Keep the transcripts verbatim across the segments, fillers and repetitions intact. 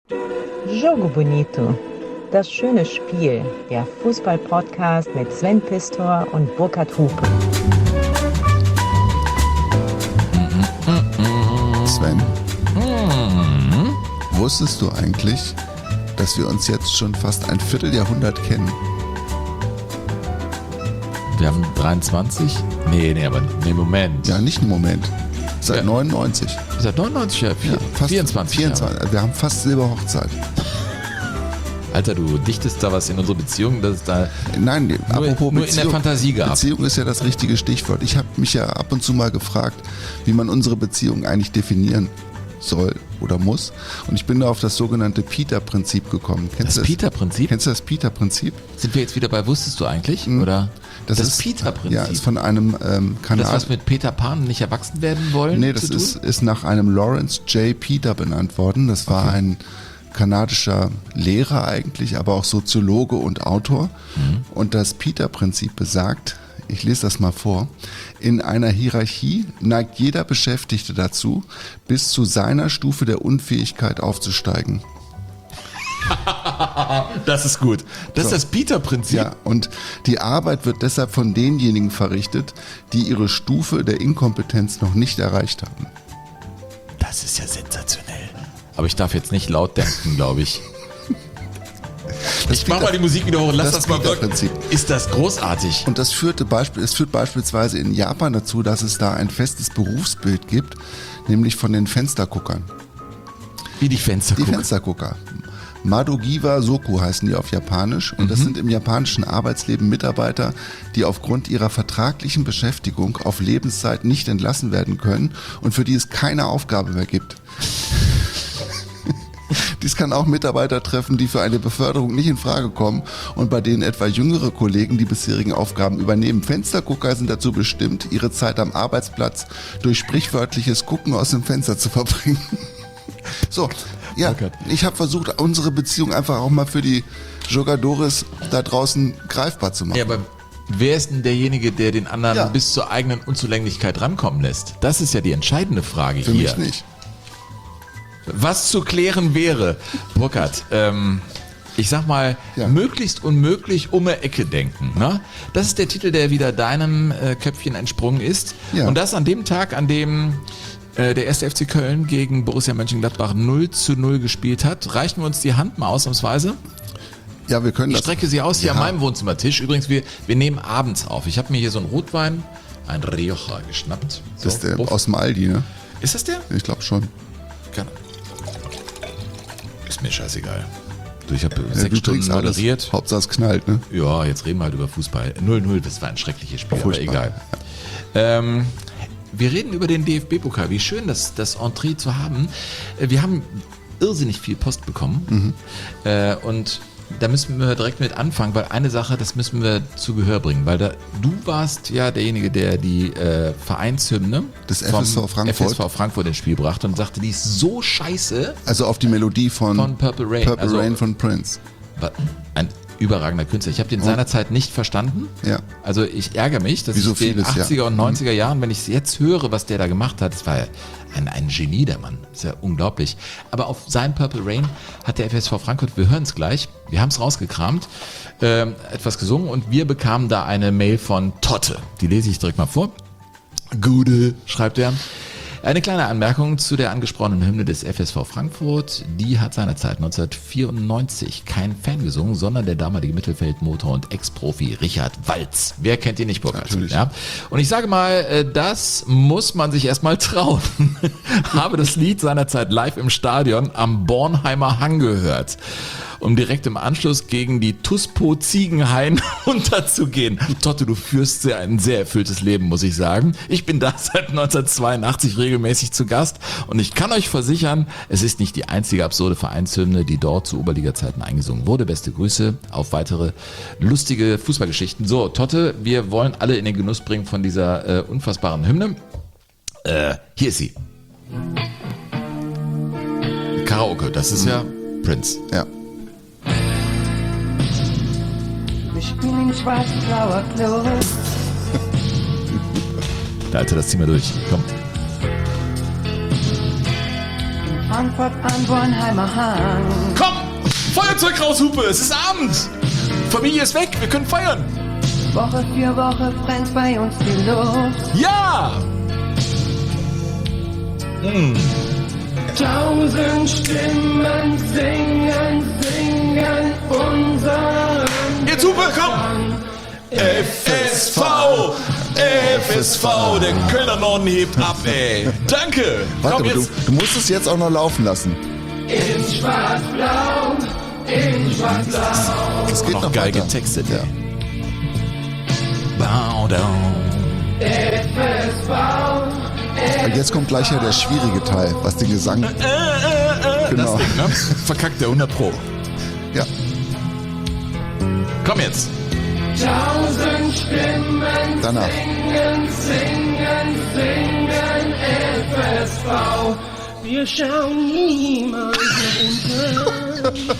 Jogo Bonito, das schöne Spiel, der Fußball-Podcast mit Sven Pistor und Burkhard Hupe. Sven, mhm. Wusstest du eigentlich, dass wir uns jetzt schon fast ein Vierteljahrhundert kennen? Wir haben dreiundzwanzig? Nee, nee, aber nee, Moment. Ja, nicht im Moment. Seit ja. neunundneunzig. Seit neunundneunzig, ja, vier, ja fast vierundzwanzig. vierundzwanzig. Jahre. Wir haben fast Silberhochzeit. Alter, du dichtest da was in unsere Beziehung, dass es da Nein, nur, apropos nur Beziehung, in der Fantasie gab. Beziehung ist ja das richtige Stichwort. Ich habe mich ja ab und zu mal gefragt, wie man unsere Beziehung eigentlich definieren soll oder muss. Und ich bin da auf das sogenannte Peter-Prinzip gekommen. Kennst das, das Peter-Prinzip? Kennst du das Peter-Prinzip? Sind wir jetzt wieder bei Wusstest du eigentlich? Mhm. Oder? Das, das ist Peter-Prinzip. Ja, ist von einem ähm, Kanal. Das was mit Peter Pan nicht erwachsen werden wollen? Nee, das zu ist, tun? ist nach einem Lawrence J. Peter benannt worden. Das war okay. ein kanadischer Lehrer eigentlich, aber auch Soziologe und Autor. Mhm. Und das Peter-Prinzip besagt, ich lese das mal vor, in einer Hierarchie neigt jeder Beschäftigte dazu, bis zu seiner Stufe der Unfähigkeit aufzusteigen. Das ist gut. Das so. ist das Peter-Prinzip. Ja, und die Arbeit wird deshalb von denjenigen verrichtet, die ihre Stufe der Inkompetenz noch nicht erreicht haben. Das ist ja sensationell. Aber ich darf jetzt nicht laut denken, glaube ich. Das ich mach mal die Musik wieder hoch und lass das, das mal wirken. Ist das großartig. Und das führte Beispiel, es führt beispielsweise in Japan dazu, dass es da ein festes Berufsbild gibt, nämlich von den Fensterguckern. Wie die Fenstergucker? Die Fenstergucker. Madogiwa Soku heißen die auf Japanisch und mhm. das sind im japanischen Arbeitsleben Mitarbeiter, die aufgrund ihrer vertraglichen Beschäftigung auf Lebenszeit nicht entlassen werden können und für die es keine Aufgabe mehr gibt. Dies kann auch Mitarbeiter treffen, die für eine Beförderung nicht in Frage kommen und bei denen etwa jüngere Kollegen die bisherigen Aufgaben übernehmen. Fenstergucker sind dazu bestimmt, ihre Zeit am Arbeitsplatz durch sprichwörtliches Gucken aus dem Fenster zu verbringen. So, ja, okay. Ich habe versucht, unsere Beziehung einfach auch mal für die Jogadores da draußen greifbar zu machen. Ja, aber wer ist denn derjenige, der den anderen ja. bis zur eigenen Unzulänglichkeit rankommen lässt? Das ist ja die entscheidende Frage für hier. Für mich nicht. Was zu klären wäre, Burkhard, ähm, ich sag mal, ja. möglichst unmöglich um eine Ecke denken. Ne? Das ist der Titel, der wieder deinem äh, Köpfchen entsprungen ist. Ja. Und das an dem Tag, an dem äh, der erste F C Köln gegen Borussia Mönchengladbach null zu null gespielt hat. Reichen wir uns die Hand mal ausnahmsweise? Ja, wir können ich das. Ich strecke sie aus hier ja. an meinem Wohnzimmertisch. Übrigens, wir, wir nehmen abends auf. Ich habe mir hier so einen Rotwein, ein Rioja geschnappt. So, das ist der Puff. Aus dem Aldi, ne? Ist das der? Ich glaube schon. Gerne. Ist mir scheißegal. Du, ich habe ja, sechs Stunden moderiert. Alles. Hauptsache es knallt, ne? Ja, jetzt reden wir halt über Fußball. null null, das war ein schreckliches Spiel, Furchtbar. aber egal. Ja. Ähm, wir reden über den D F B-Pokal. Wie schön, das, das Entree zu haben. Wir haben irrsinnig viel Post bekommen. Mhm. Äh, und da müssen wir direkt mit anfangen, weil eine Sache, das müssen wir zu Gehör bringen. Weil da, du warst ja derjenige, der die äh, Vereinshymne des F S V Frankfurt. F S V Frankfurt ins Spiel brachte und sagte, die ist so scheiße. Also auf die Melodie von, von Purple Rain. Purple also, Rain von Prince. Ein überragender Künstler. Ich habe den seinerzeit nicht verstanden. Ja. Also ich ärgere mich, dass Wie so ich den vieles, achtziger ja. und neunziger Jahren, wenn ich es jetzt höre, was der da gemacht hat, das war ja ein, ein Genie, der Mann. Das ist ja unglaublich. Aber auf sein Purple Rain hat der F S V Frankfurt, wir hören es gleich, wir haben es rausgekramt, äh, etwas gesungen und wir bekamen da eine Mail von Totte. Die lese ich direkt mal vor. Gude, schreibt er. Eine kleine Anmerkung zu der angesprochenen Hymne des F S V Frankfurt. Die hat seinerzeit neunzehnhundertvierundneunzig kein Fan gesungen, sondern der damalige Mittelfeldmotor und Ex-Profi Richard Walz. Wer kennt ihn nicht, Burkhard? Ja. Und ich sage mal, das muss man sich erstmal trauen. Habe das Lied seinerzeit live im Stadion am Bornheimer Hang gehört, um direkt im Anschluss gegen die T U S P O Ziegenhain unterzugehen. Totte, du führst sehr, ein sehr erfülltes Leben, muss ich sagen. Ich bin da seit neunzehnhundertzweiundachtzig regelmäßig zu Gast und ich kann euch versichern, es ist nicht die einzige absurde Vereinshymne, die dort zu Oberliga-Zeiten eingesungen wurde. Beste Grüße auf weitere lustige Fußballgeschichten. So, Totte, wir wollen alle in den Genuss bringen von dieser äh, unfassbaren Hymne. Äh, hier ist sie. Karaoke, das ist ja Prince. Ja. Da, Alter, das ziehen wir durch. Komm. Frankfurt am Bornheimer Hang. Komm, Feuerzeug raus, Hupe, es ist Abend. Familie ist weg, wir können feiern. Woche für Woche brennt bei uns die Luft. Ja! Hm. Tausend Stimmen singen, singen unseren Jetzt Hupe, komm! F S V! F S V, der Kölner Norden hebt ab, ey. Danke! Warte, Komm aber du, jetzt. du musst es jetzt auch noch laufen lassen. in Schwarz-Blau, in Schwarz-Blau. Das geht Noch noch geil weiter. getextet, Ja. Bow down. F S V, Und jetzt kommt gleich ja der schwierige Teil, was den Gesang... Äh, äh, äh, Genau. Das Ding, ne? Verkackt der hundert Pro. Ja. Komm jetzt. tausend Stimmen Danach. singen, singen, singen F S V. Wir schauen niemals nach unten.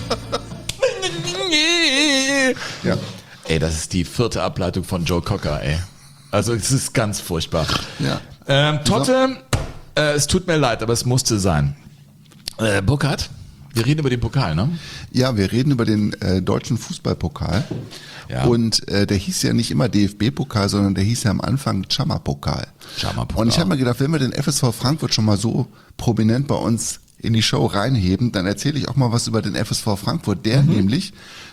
Ja. Ey, das ist die vierte Ableitung von Joe Cocker, ey. Also es ist ganz furchtbar. Ja. Ähm, Totte, äh, es tut mir leid, aber es musste sein. Äh, Burkhard, wir reden über den Pokal, ne? Ja, wir reden über den äh, deutschen Fußballpokal. Ja. Und äh, der hieß ja nicht immer D F B-Pokal, sondern der hieß ja am Anfang Chama-Pokal. Chama-Pokal. Und ich habe mir gedacht, wenn wir den F S V Frankfurt schon mal so prominent bei uns in die Show reinheben, dann erzähle ich auch mal was über den F S V Frankfurt, der Mhm. nämlich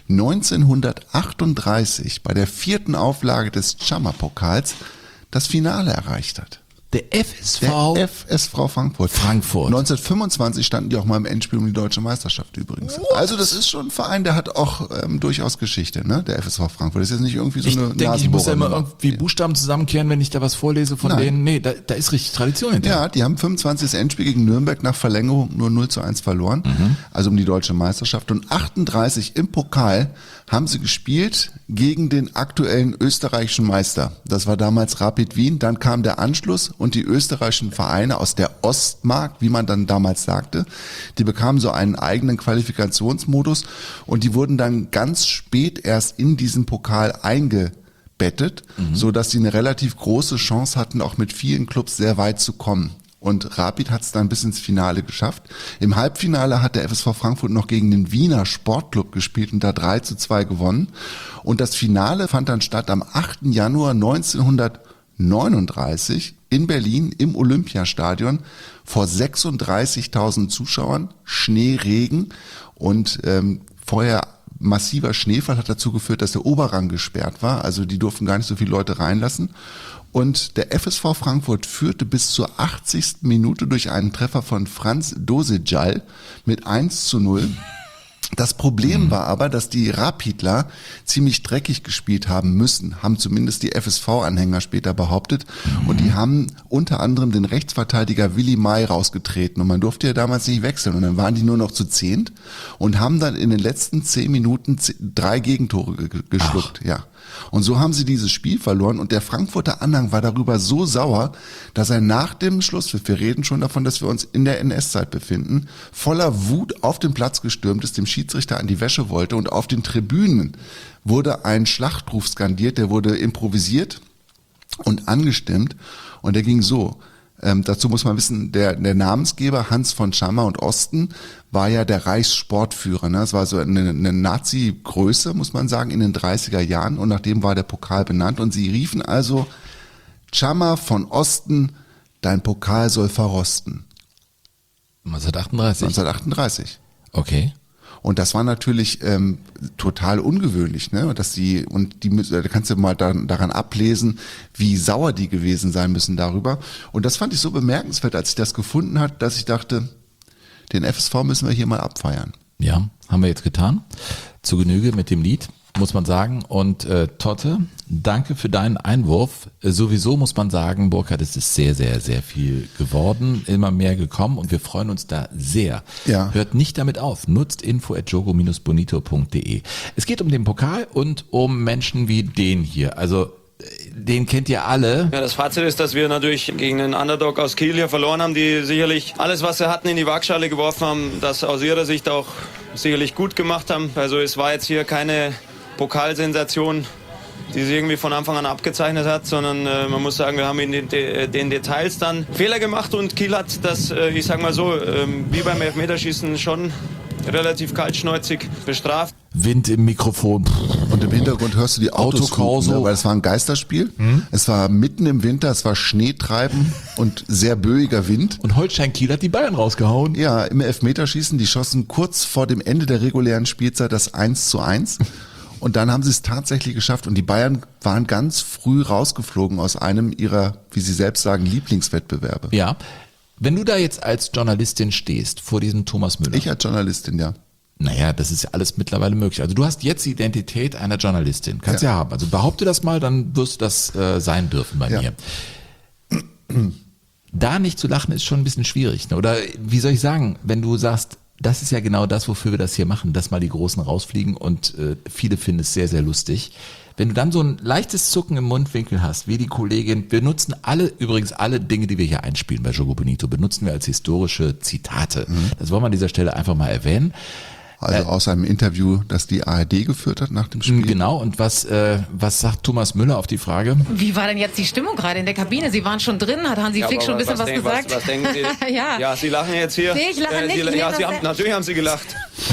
neunzehnhundertachtunddreißig bei der vierten Auflage des Chama-Pokals das Finale erreicht hat. Der F S Der V F S V Frankfurt. Frankfurt. neunzehnhundertfünfundzwanzig standen die auch mal im Endspiel um die deutsche Meisterschaft übrigens. Also das ist schon ein Verein, der hat auch ähm, durchaus Geschichte, ne? Der F S V Frankfurt. Das ist jetzt nicht irgendwie so Ich eine denke, ich muss ja immer Nasenbohrernummer. irgendwie Buchstaben zusammenkehren, wenn ich da was vorlese von Nein. denen. Nee, da, da ist richtig Tradition hinter. Ja, die haben fünfundzwanzig Endspiel gegen Nürnberg nach Verlängerung nur null zu eins verloren, Mhm. also um die deutsche Meisterschaft. Und achtunddreißig im Pokal haben sie gespielt gegen den aktuellen österreichischen Meister. Das war damals Rapid Wien. Dann kam der Anschluss und die österreichischen Vereine aus der Ostmark, wie man dann damals sagte, die bekamen so einen eigenen Qualifikationsmodus und die wurden dann ganz spät erst in diesen Pokal eingebettet, so dass sie eine relativ große Chance hatten, auch mit vielen Clubs sehr weit zu kommen. Und Rapid hat es dann bis ins Finale geschafft. Im Halbfinale hat der F S V Frankfurt noch gegen den Wiener Sportclub gespielt und da drei zu zwei gewonnen. Und das Finale fand dann statt am achten Januar neunzehnhundertneununddreißig in Berlin im Olympiastadion vor sechsunddreißigtausend Zuschauern, Schneeregen und ähm, vorher massiver Schneefall hat dazu geführt, dass der Oberrang gesperrt war. Also die durften gar nicht so viele Leute reinlassen. Und der F S V Frankfurt führte bis zur achtzigsten Minute durch einen Treffer von Franz Dosejal mit eins zu null. Das Problem war aber, dass die Rapidler ziemlich dreckig gespielt haben müssen, haben zumindest die F S V-Anhänger später behauptet. Und die haben unter anderem den Rechtsverteidiger Willi May rausgetreten. Und man durfte ja damals nicht wechseln. Und dann waren die nur noch zu zehnt und haben dann in den letzten zehn Minuten z- drei Gegentore ge- geschluckt. Ja. Und so haben sie dieses Spiel verloren und der Frankfurter Anhang war darüber so sauer, dass er nach dem Schlusspfiff, wir reden schon davon, dass wir uns in der N S-Zeit befinden, voller Wut auf den Platz gestürmt ist, dem Schiedsrichter an die Wäsche wollte und auf den Tribünen wurde ein Schlachtruf skandiert, der wurde improvisiert und angestimmt und der ging so. Ähm, dazu muss man wissen, der, der Namensgeber Hans von Schammer und Osten war ja der Reichssportführer. Ne? Das war so eine, eine Nazi-Größe, muss man sagen, in den dreißiger Jahren und nachdem war der Pokal benannt und sie riefen also Schammer von Osten, dein Pokal soll verrosten. neunzehnhundertachtunddreißig. neunzehnhundertachtunddreißig. Okay. Und das war natürlich ähm, total ungewöhnlich, ne? Dass die und die müssen, da kannst du mal daran, daran ablesen, wie sauer die gewesen sein müssen darüber. Und das fand ich so bemerkenswert, als ich das gefunden hat, dass ich dachte, den F S V müssen wir hier mal abfeiern. Ja, haben wir jetzt getan. Zu Genüge mit dem Lied, muss man sagen. Und äh, Totte, danke für deinen Einwurf. Äh, sowieso muss man sagen, Burkhard, es ist sehr, sehr, sehr viel geworden, immer mehr gekommen und wir freuen uns da sehr. Ja. Hört nicht damit auf. Nutzt info at jogo dash bonito punkt de. Es geht um den Pokal und um Menschen wie den hier. Also den kennt ihr alle. Ja, das Fazit ist, dass wir natürlich gegen einen Underdog aus Kiel hier verloren haben, die sicherlich alles, was sie hatten, in die Waagschale geworfen haben, das aus ihrer Sicht auch sicherlich gut gemacht haben. Also es war jetzt hier keine Pokalsensation. die sich irgendwie von Anfang an abgezeichnet hat, sondern äh, man muss sagen, wir haben in den, de, den Details dann Fehler gemacht und Kiel hat das, äh, ich sag mal so, äh, wie beim Elfmeterschießen schon relativ kaltschnäuzig bestraft. Wind im Mikrofon. Und im Hintergrund hörst du die Autos Autokorso. hupen, ne? Weil es war ein Geisterspiel. Hm? Es war mitten im Winter, es war Schneetreiben und sehr böiger Wind. Und Holstein Kiel hat die Bayern rausgehauen. Ja, im Elfmeterschießen, die schossen kurz vor dem Ende der regulären Spielzeit das eins zu eins. Und dann haben sie es tatsächlich geschafft. Und die Bayern waren ganz früh rausgeflogen aus einem ihrer, wie sie selbst sagen, Lieblingswettbewerbe. Ja. Wenn du da jetzt als Journalistin stehst, vor diesem Thomas Müller. Ich als Journalistin, ja. Naja, das ist ja alles mittlerweile möglich. Also du hast jetzt die Identität einer Journalistin. Kannst ja, ja haben. Also behaupte das mal, dann wirst du das äh, sein dürfen bei ja. mir. Da nicht zu lachen ist schon ein bisschen schwierig. Ne? Oder wie soll ich sagen, wenn du sagst, das ist ja genau das, wofür wir das hier machen, dass mal die Großen rausfliegen und äh, viele finden es sehr, sehr lustig. Wenn du dann so ein leichtes Zucken im Mundwinkel hast, wie die Kollegin, wir nutzen alle, übrigens alle Dinge, die wir hier einspielen bei Jogo Bonito, benutzen wir als historische Zitate. Mhm. Das wollen wir an dieser Stelle einfach mal erwähnen. Also äh, aus einem Interview, das die A R D geführt hat nach dem Spiel. Genau, und was, äh, was sagt Thomas Müller auf die Frage? Wie war denn jetzt die Stimmung gerade in der Kabine? Sie waren schon drin, hat Hansi ja, Flick schon ein bisschen was, was denk, gesagt? Was, was denken Sie? ja. ja, Sie lachen jetzt hier. Nee, ich lache äh, nicht. Sie, Nee, ja, Sie haben, natürlich haben Sie gelacht.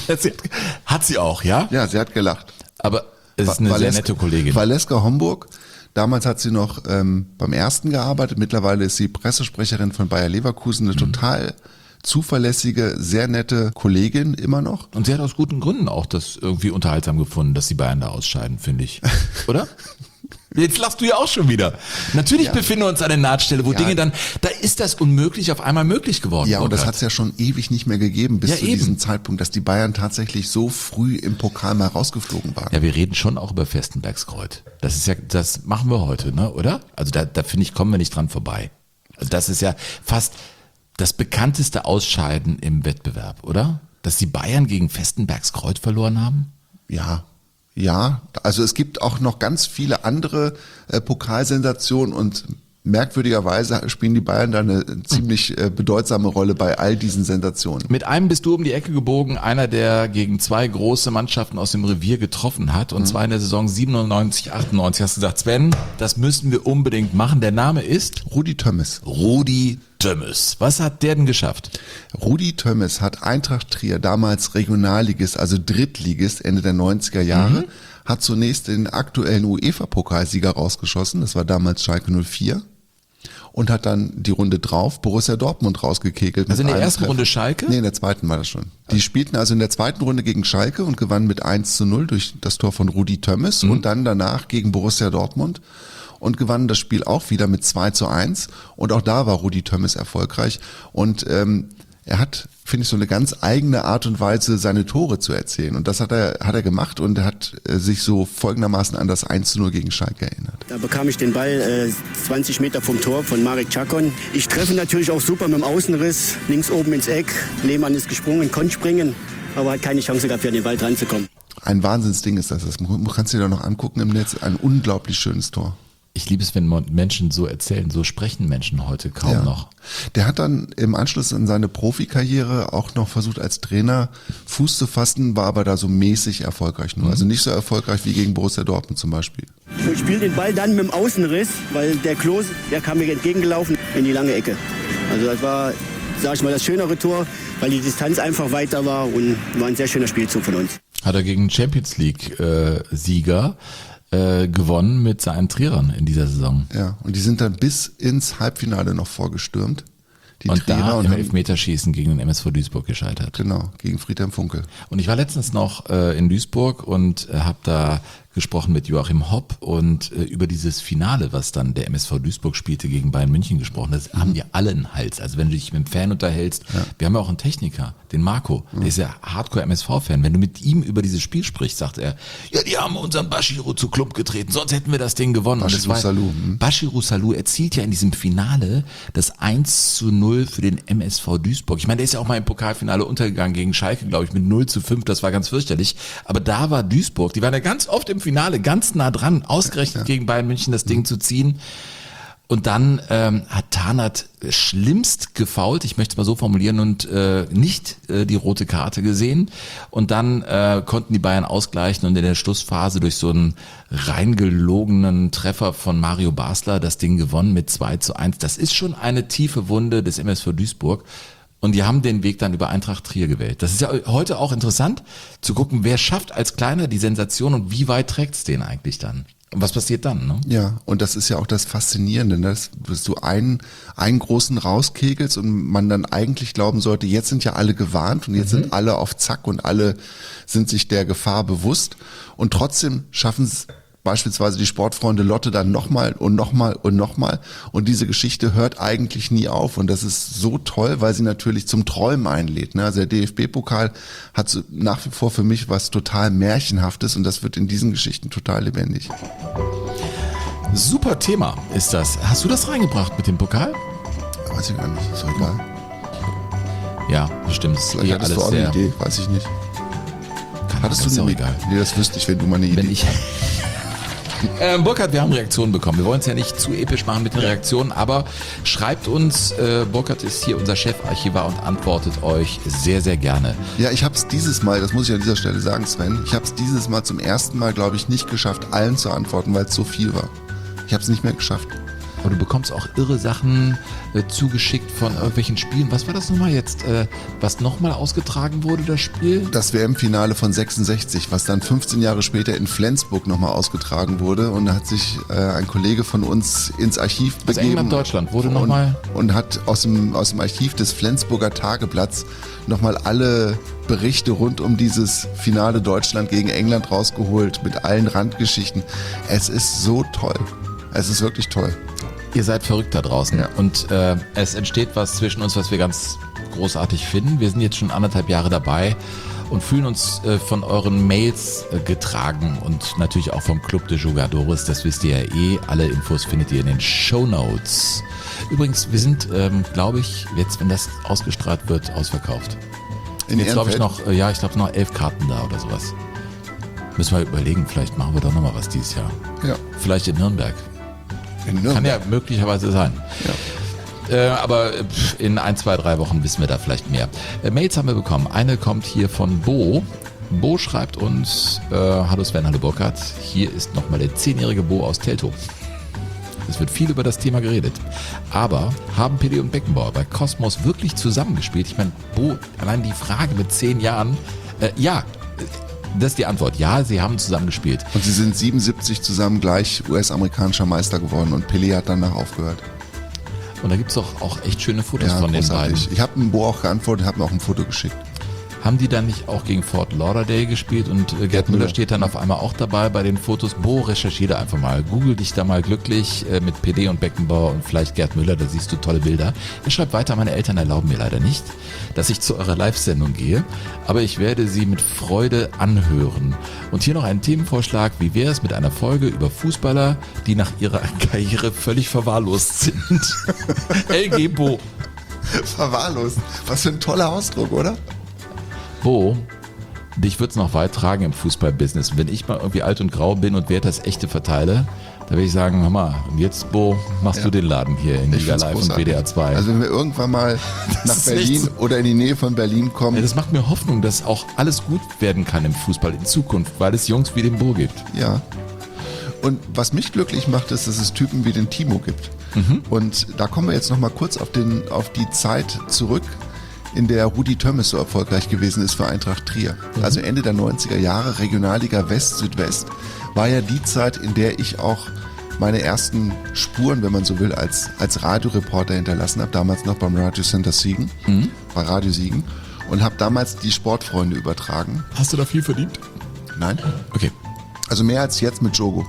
Hat sie auch, ja? Ja, sie hat gelacht. Aber es ist eine Valeska, sehr nette Kollegin. Valeska Homburg, damals hat sie noch ähm, beim Ersten gearbeitet, mittlerweile ist sie Pressesprecherin von Bayer Leverkusen, eine mhm. total zuverlässige, sehr nette Kollegin immer noch. Und sie hat aus guten Gründen auch das irgendwie unterhaltsam gefunden, dass die Bayern da ausscheiden, finde ich. Oder? Jetzt lachst du ja auch schon wieder. Natürlich ja. befinden wir uns an der Nahtstelle, wo ja. Dinge dann, da ist das unmöglich auf einmal möglich geworden. Ja, und das hat es ja schon ewig nicht mehr gegeben, bis ja, zu eben. diesem Zeitpunkt, dass die Bayern tatsächlich so früh im Pokal mal rausgeflogen waren. Ja, wir reden schon auch über Vestenbergskreuz. Das ist ja, das machen wir heute, ne, oder? Also da, da finde ich, kommen wir nicht dran vorbei. Also das ist ja fast das bekannteste Ausscheiden im Wettbewerb, oder? Dass die Bayern gegen Vestenbergskreuz verloren haben? Ja. Ja, also es gibt auch noch ganz viele andere äh, Pokalsensationen und merkwürdigerweise spielen die Bayern da eine ziemlich äh, bedeutsame Rolle bei all diesen Sensationen. Mit einem bist du um die Ecke gebogen, einer, der gegen zwei große Mannschaften aus dem Revier getroffen hat, und mhm. zwar in der Saison siebenundneunzig, achtundneunzig. Hast du gesagt, Sven, das müssen wir unbedingt machen. Der Name ist? Rudi Tömmes. Rudi Tömmes. Was hat der denn geschafft? Rudi Tömmes hat Eintracht Trier, damals Regionalligist, also Drittligist, Ende der neunziger Jahre, mhm. hat zunächst den aktuellen UEFA-Pokalsieger rausgeschossen, das war damals Schalke null vier. Und hat dann die Runde drauf Borussia Dortmund rausgekegelt. Also in der ersten Treffen. Runde Schalke? Nee, in der zweiten war das schon. Die spielten also in der zweiten Runde gegen Schalke und gewannen mit eins zu null durch das Tor von Rudi Tömmes mhm. und dann danach gegen Borussia Dortmund und gewannen das Spiel auch wieder mit zwei zu eins. Und auch da war Rudi Tömmes erfolgreich. Und ähm, er hat, finde ich, so eine ganz eigene Art und Weise, seine Tore zu erzählen. Und das hat er, hat er gemacht und er hat äh, sich so folgendermaßen an das eins zu null gegen Schalke erinnert. Da bekam ich den Ball äh, zwanzig Meter vom Tor von Marek Czakon. Ich treffe natürlich auch super mit dem Außenriss, links oben ins Eck. Lehmann ist gesprungen, konnte springen, aber hat keine Chance gehabt, an den Ball dran zu kommen. Ein Wahnsinnsding ist das. Das kannst du dir doch noch angucken im Netz. Ein unglaublich schönes Tor. Ich liebe es, wenn Menschen so erzählen. So sprechen Menschen heute kaum ja. noch. Der hat dann im Anschluss an seine Profikarriere auch noch versucht, als Trainer Fuß zu fassen, war aber da so mäßig erfolgreich nur. Mhm. Also nicht so erfolgreich wie gegen Borussia Dortmund zum Beispiel. Ich spiele den Ball dann mit dem Außenriss, weil der Klose, der kam mir entgegengelaufen in die lange Ecke. Also das war, sag ich mal, das schönere Tor, weil die Distanz einfach weiter war und war ein sehr schöner Spielzug von uns. Hat er gegen Champions League äh, Sieger Äh, gewonnen mit seinen Trierern in dieser Saison. Ja, und die sind dann bis ins Halbfinale noch vorgestürmt. Die und Trierer da und im haben, Elfmeterschießen gegen den M S V Duisburg gescheitert. Genau, gegen Friedhelm Funkel. Und ich war letztens noch äh, in Duisburg und äh, habe da gesprochen mit Joachim Hopp und äh, über dieses Finale, was dann der M S V Duisburg spielte gegen Bayern München gesprochen. Das mhm. haben die alle einen Hals. Also wenn du dich mit dem Fan unterhältst, ja. wir haben ja auch einen Techniker, den Marco, mhm. der ist ja Hardcore-M S V-Fan. Wenn du mit ihm über dieses Spiel sprichst, sagt er, ja, die haben unseren Bashiru zu Klump getreten, sonst hätten wir das Ding gewonnen. Bashiru Salou. Mhm. Bashiru Salou erzielt ja in diesem Finale das eins zu null für den M S V Duisburg. Ich meine, der ist ja auch mal im Pokalfinale untergegangen gegen Schalke, glaube ich, mit null zu fünf. Das war ganz fürchterlich. Aber da war Duisburg, die waren ja ganz oft im Finale, ganz nah dran, ausgerechnet ja. gegen Bayern München das Ding mhm. zu ziehen. Und dann ähm, hat Tarnath schlimmst gefoult, ich möchte es mal so formulieren, und äh, nicht äh, die rote Karte gesehen. Und dann äh, konnten die Bayern ausgleichen und in der Schlussphase durch so einen reingelogenen Treffer von Mario Basler das Ding gewonnen mit zwei zu eins. Das ist schon eine tiefe Wunde des M S V Duisburg. Und die haben den Weg dann über Eintracht Trier gewählt. Das ist ja heute auch interessant zu gucken, wer schafft als Kleiner die Sensation und wie weit trägt es den eigentlich dann? Und was passiert dann? Ne? Ja, und das ist ja auch das Faszinierende, ne? dass, dass du einen, einen großen rauskegelst und man dann eigentlich glauben sollte, jetzt sind ja alle gewarnt und jetzt mhm. sind alle auf Zack und alle sind sich der Gefahr bewusst und trotzdem schaffen es beispielsweise die Sportfreunde Lotte dann nochmal und nochmal und nochmal und diese Geschichte hört eigentlich nie auf und das ist so toll, weil sie natürlich zum Träumen einlädt. Ne? Also der D F B-Pokal hat so nach wie vor für mich was total Märchenhaftes und das wird in diesen Geschichten total lebendig. Super Thema ist das. Hast du das reingebracht mit dem Pokal? Weiß ich gar nicht, ist doch egal. Ja, bestimmt. Ist Vielleicht hattest du auch eine Idee, weiß ich nicht. Kann Hattest du eine Idee? Nee, das wüsste ich, wenn du mal eine Idee wenn ich Ähm, Burkhard, wir haben Reaktionen bekommen. Wir wollen es ja nicht zu episch machen mit den Reaktionen, aber schreibt uns, äh, Burkhard ist hier unser Chefarchivar und antwortet euch sehr, sehr gerne. Ja, ich habe es dieses Mal, das muss ich an dieser Stelle sagen, Sven, ich habe es dieses Mal zum ersten Mal, glaube ich, nicht geschafft, allen zu antworten, weil es so viel war. Ich habe es nicht mehr geschafft. Aber du bekommst auch irre Sachen äh, zugeschickt von irgendwelchen Spielen. Was war das nochmal jetzt, äh, was nochmal ausgetragen wurde, das Spiel? Das W M-Finale von sechsundsechzig, was dann fünfzehn Jahre später in Flensburg nochmal ausgetragen wurde. Und da hat sich äh, ein Kollege von uns ins Archiv begeben. Also England, Deutschland wurde nochmal... Und, und hat aus dem, aus dem Archiv des Flensburger Tageblatts nochmal alle Berichte rund um dieses Finale Deutschland gegen England rausgeholt mit allen Randgeschichten. Es ist so toll. Es ist wirklich toll. Ihr seid verrückt da draußen ja. und äh, es entsteht was zwischen uns, was wir ganz großartig finden. Wir sind jetzt schon anderthalb Jahre dabei und fühlen uns äh, von euren Mails äh, getragen und natürlich auch vom Club de Jugadores, das wisst ihr ja eh. Alle Infos findet ihr in den Shownotes. Übrigens, wir sind, ähm, glaube ich, jetzt, wenn das ausgestrahlt wird, ausverkauft. In jetzt glaube ich noch, äh, ja, ich glaube noch elf Karten da oder sowas. Müssen wir überlegen, vielleicht machen wir doch nochmal was dieses Jahr. Ja. Vielleicht in Nürnberg. In Nürnberg. Kann ja möglicherweise sein. Ja. Äh, aber in ein, zwei, drei Wochen wissen wir da vielleicht mehr. Äh, Mails haben wir bekommen. Eine kommt hier von Bo. Bo schreibt uns, äh, hallo Sven, hallo Burkhard. Hier ist nochmal der zehnjährige Bo aus Teltow. Es wird viel über das Thema geredet. Aber haben Pelé und Beckenbauer bei Kosmos wirklich zusammengespielt? Ich meine, Bo, allein die Frage mit zehn Jahren, äh, ja, das ist die Antwort. Ja, sie haben zusammen gespielt. Und sie sind siebenundsiebzig zusammen gleich U S-amerikanischer Meister geworden und Pelé hat danach aufgehört. Und da gibt es auch, auch echt schöne Fotos ja, von großartig. den beiden. Ich habe dem Bo auch geantwortet, habe mir auch ein Foto geschickt. Haben die dann nicht auch gegen Fort Lauderdale gespielt und äh, Gerd Müller steht dann auf einmal auch dabei bei den Fotos? Bo, recherchiere einfach mal. Google dich da mal glücklich äh, mit Pelé und Beckenbauer und vielleicht Gerd Müller, da siehst du tolle Bilder. Er schreibt weiter, meine Eltern erlauben mir leider nicht, dass ich zu eurer Live-Sendung gehe, aber ich werde sie mit Freude anhören. Und hier noch ein Themenvorschlag, wie wäre es mit einer Folge über Fußballer, die nach ihrer Karriere völlig verwahrlost sind? L G Bo. Verwahrlost. Was für ein toller Ausdruck, oder? Bo, dich wird's noch weit tragen im Fußballbusiness. Und wenn ich mal irgendwie alt und grau bin und Wert das Echte verteile, da will ich sagen, hör mal, und jetzt, Bo, machst ja. du den Laden hier in Liga Live und W D R zwei. Also wenn wir irgendwann mal nach Berlin oder in die Nähe von Berlin kommen. Ja, das macht mir Hoffnung, dass auch alles gut werden kann im Fußball in Zukunft, weil es Jungs wie den Bo gibt. Ja. Und was mich glücklich macht, ist, dass es Typen wie den Timo gibt. Mhm. Und da kommen wir jetzt noch mal kurz auf, den, auf die Zeit zurück, in der Rudi Tömmes so erfolgreich gewesen ist für Eintracht Trier. Mhm. Also Ende der neunziger Jahre, Regionalliga West, Südwest, war ja die Zeit, in der ich auch meine ersten Spuren, wenn man so will, als, als Radioreporter hinterlassen habe. Damals noch beim Radio Center Siegen, mhm. bei Radio Siegen. Und habe damals die Sportfreunde übertragen. Hast du da viel verdient? Nein. Okay. Also mehr als jetzt mit Jogo.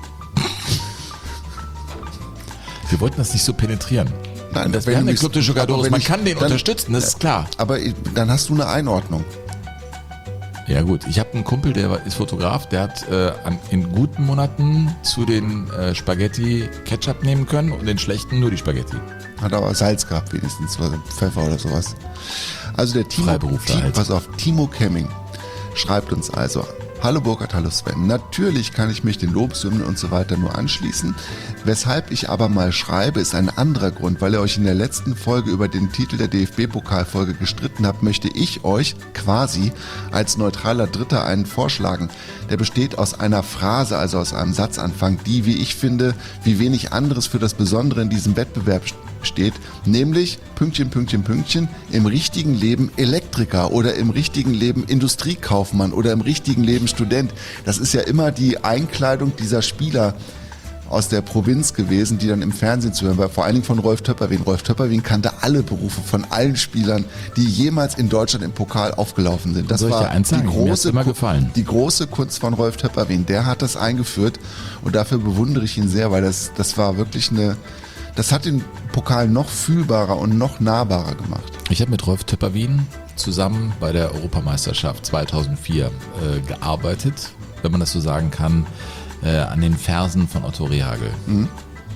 Wir wollten das nicht so penetrieren. Nein, das wäre der Club de Jugadores, man kann den dann unterstützen, das ist klar. Aber dann hast du eine Einordnung. Ja gut, ich habe einen Kumpel, der ist Fotograf, der hat äh, an, in guten Monaten zu den äh, Spaghetti Ketchup nehmen können und in schlechten nur die Spaghetti. Hat aber Salz gehabt wenigstens, Pfeffer oder sowas. Also der Timo, Timo halt. pass auf, Timo Kemming schreibt uns also, Hallo Burkhard, hallo Sven. Natürlich kann ich mich den Lobeshymnen und so weiter nur anschließen. Weshalb ich aber mal schreibe, ist ein anderer Grund. Weil ihr euch in der letzten Folge über den Titel der D F B-Pokalfolge gestritten habt, möchte ich euch quasi als neutraler Dritter einen vorschlagen. Der besteht aus einer Phrase, also aus einem Satzanfang, die, wie ich finde, wie wenig anderes für das Besondere in diesem Wettbewerb steht, nämlich Pünktchen, Pünktchen, Pünktchen, im richtigen Leben Elektriker oder im richtigen Leben Industriekaufmann oder im richtigen Leben Student. Das ist ja immer die Einkleidung dieser Spieler aus der Provinz gewesen, die dann im Fernsehen zu hören war, vor allen Dingen von Rolf Töpperwien. Rolf Töpperwien kannte alle Berufe von allen Spielern, die jemals in Deutschland im Pokal aufgelaufen sind. Das Soll ich war dir eins sagen? die Mir hat's große, immer gefallen. die große Kunst von Rolf Töpperwien. Der hat das eingeführt und dafür bewundere ich ihn sehr, weil das, das war wirklich eine Das hat den Pokal noch fühlbarer und noch nahbarer gemacht. Ich habe mit Rolf Töpperwien zusammen bei der Europameisterschaft zweitausendvier äh, gearbeitet, wenn man das so sagen kann, äh, an den Fersen von Otto Rehhagel. Mhm.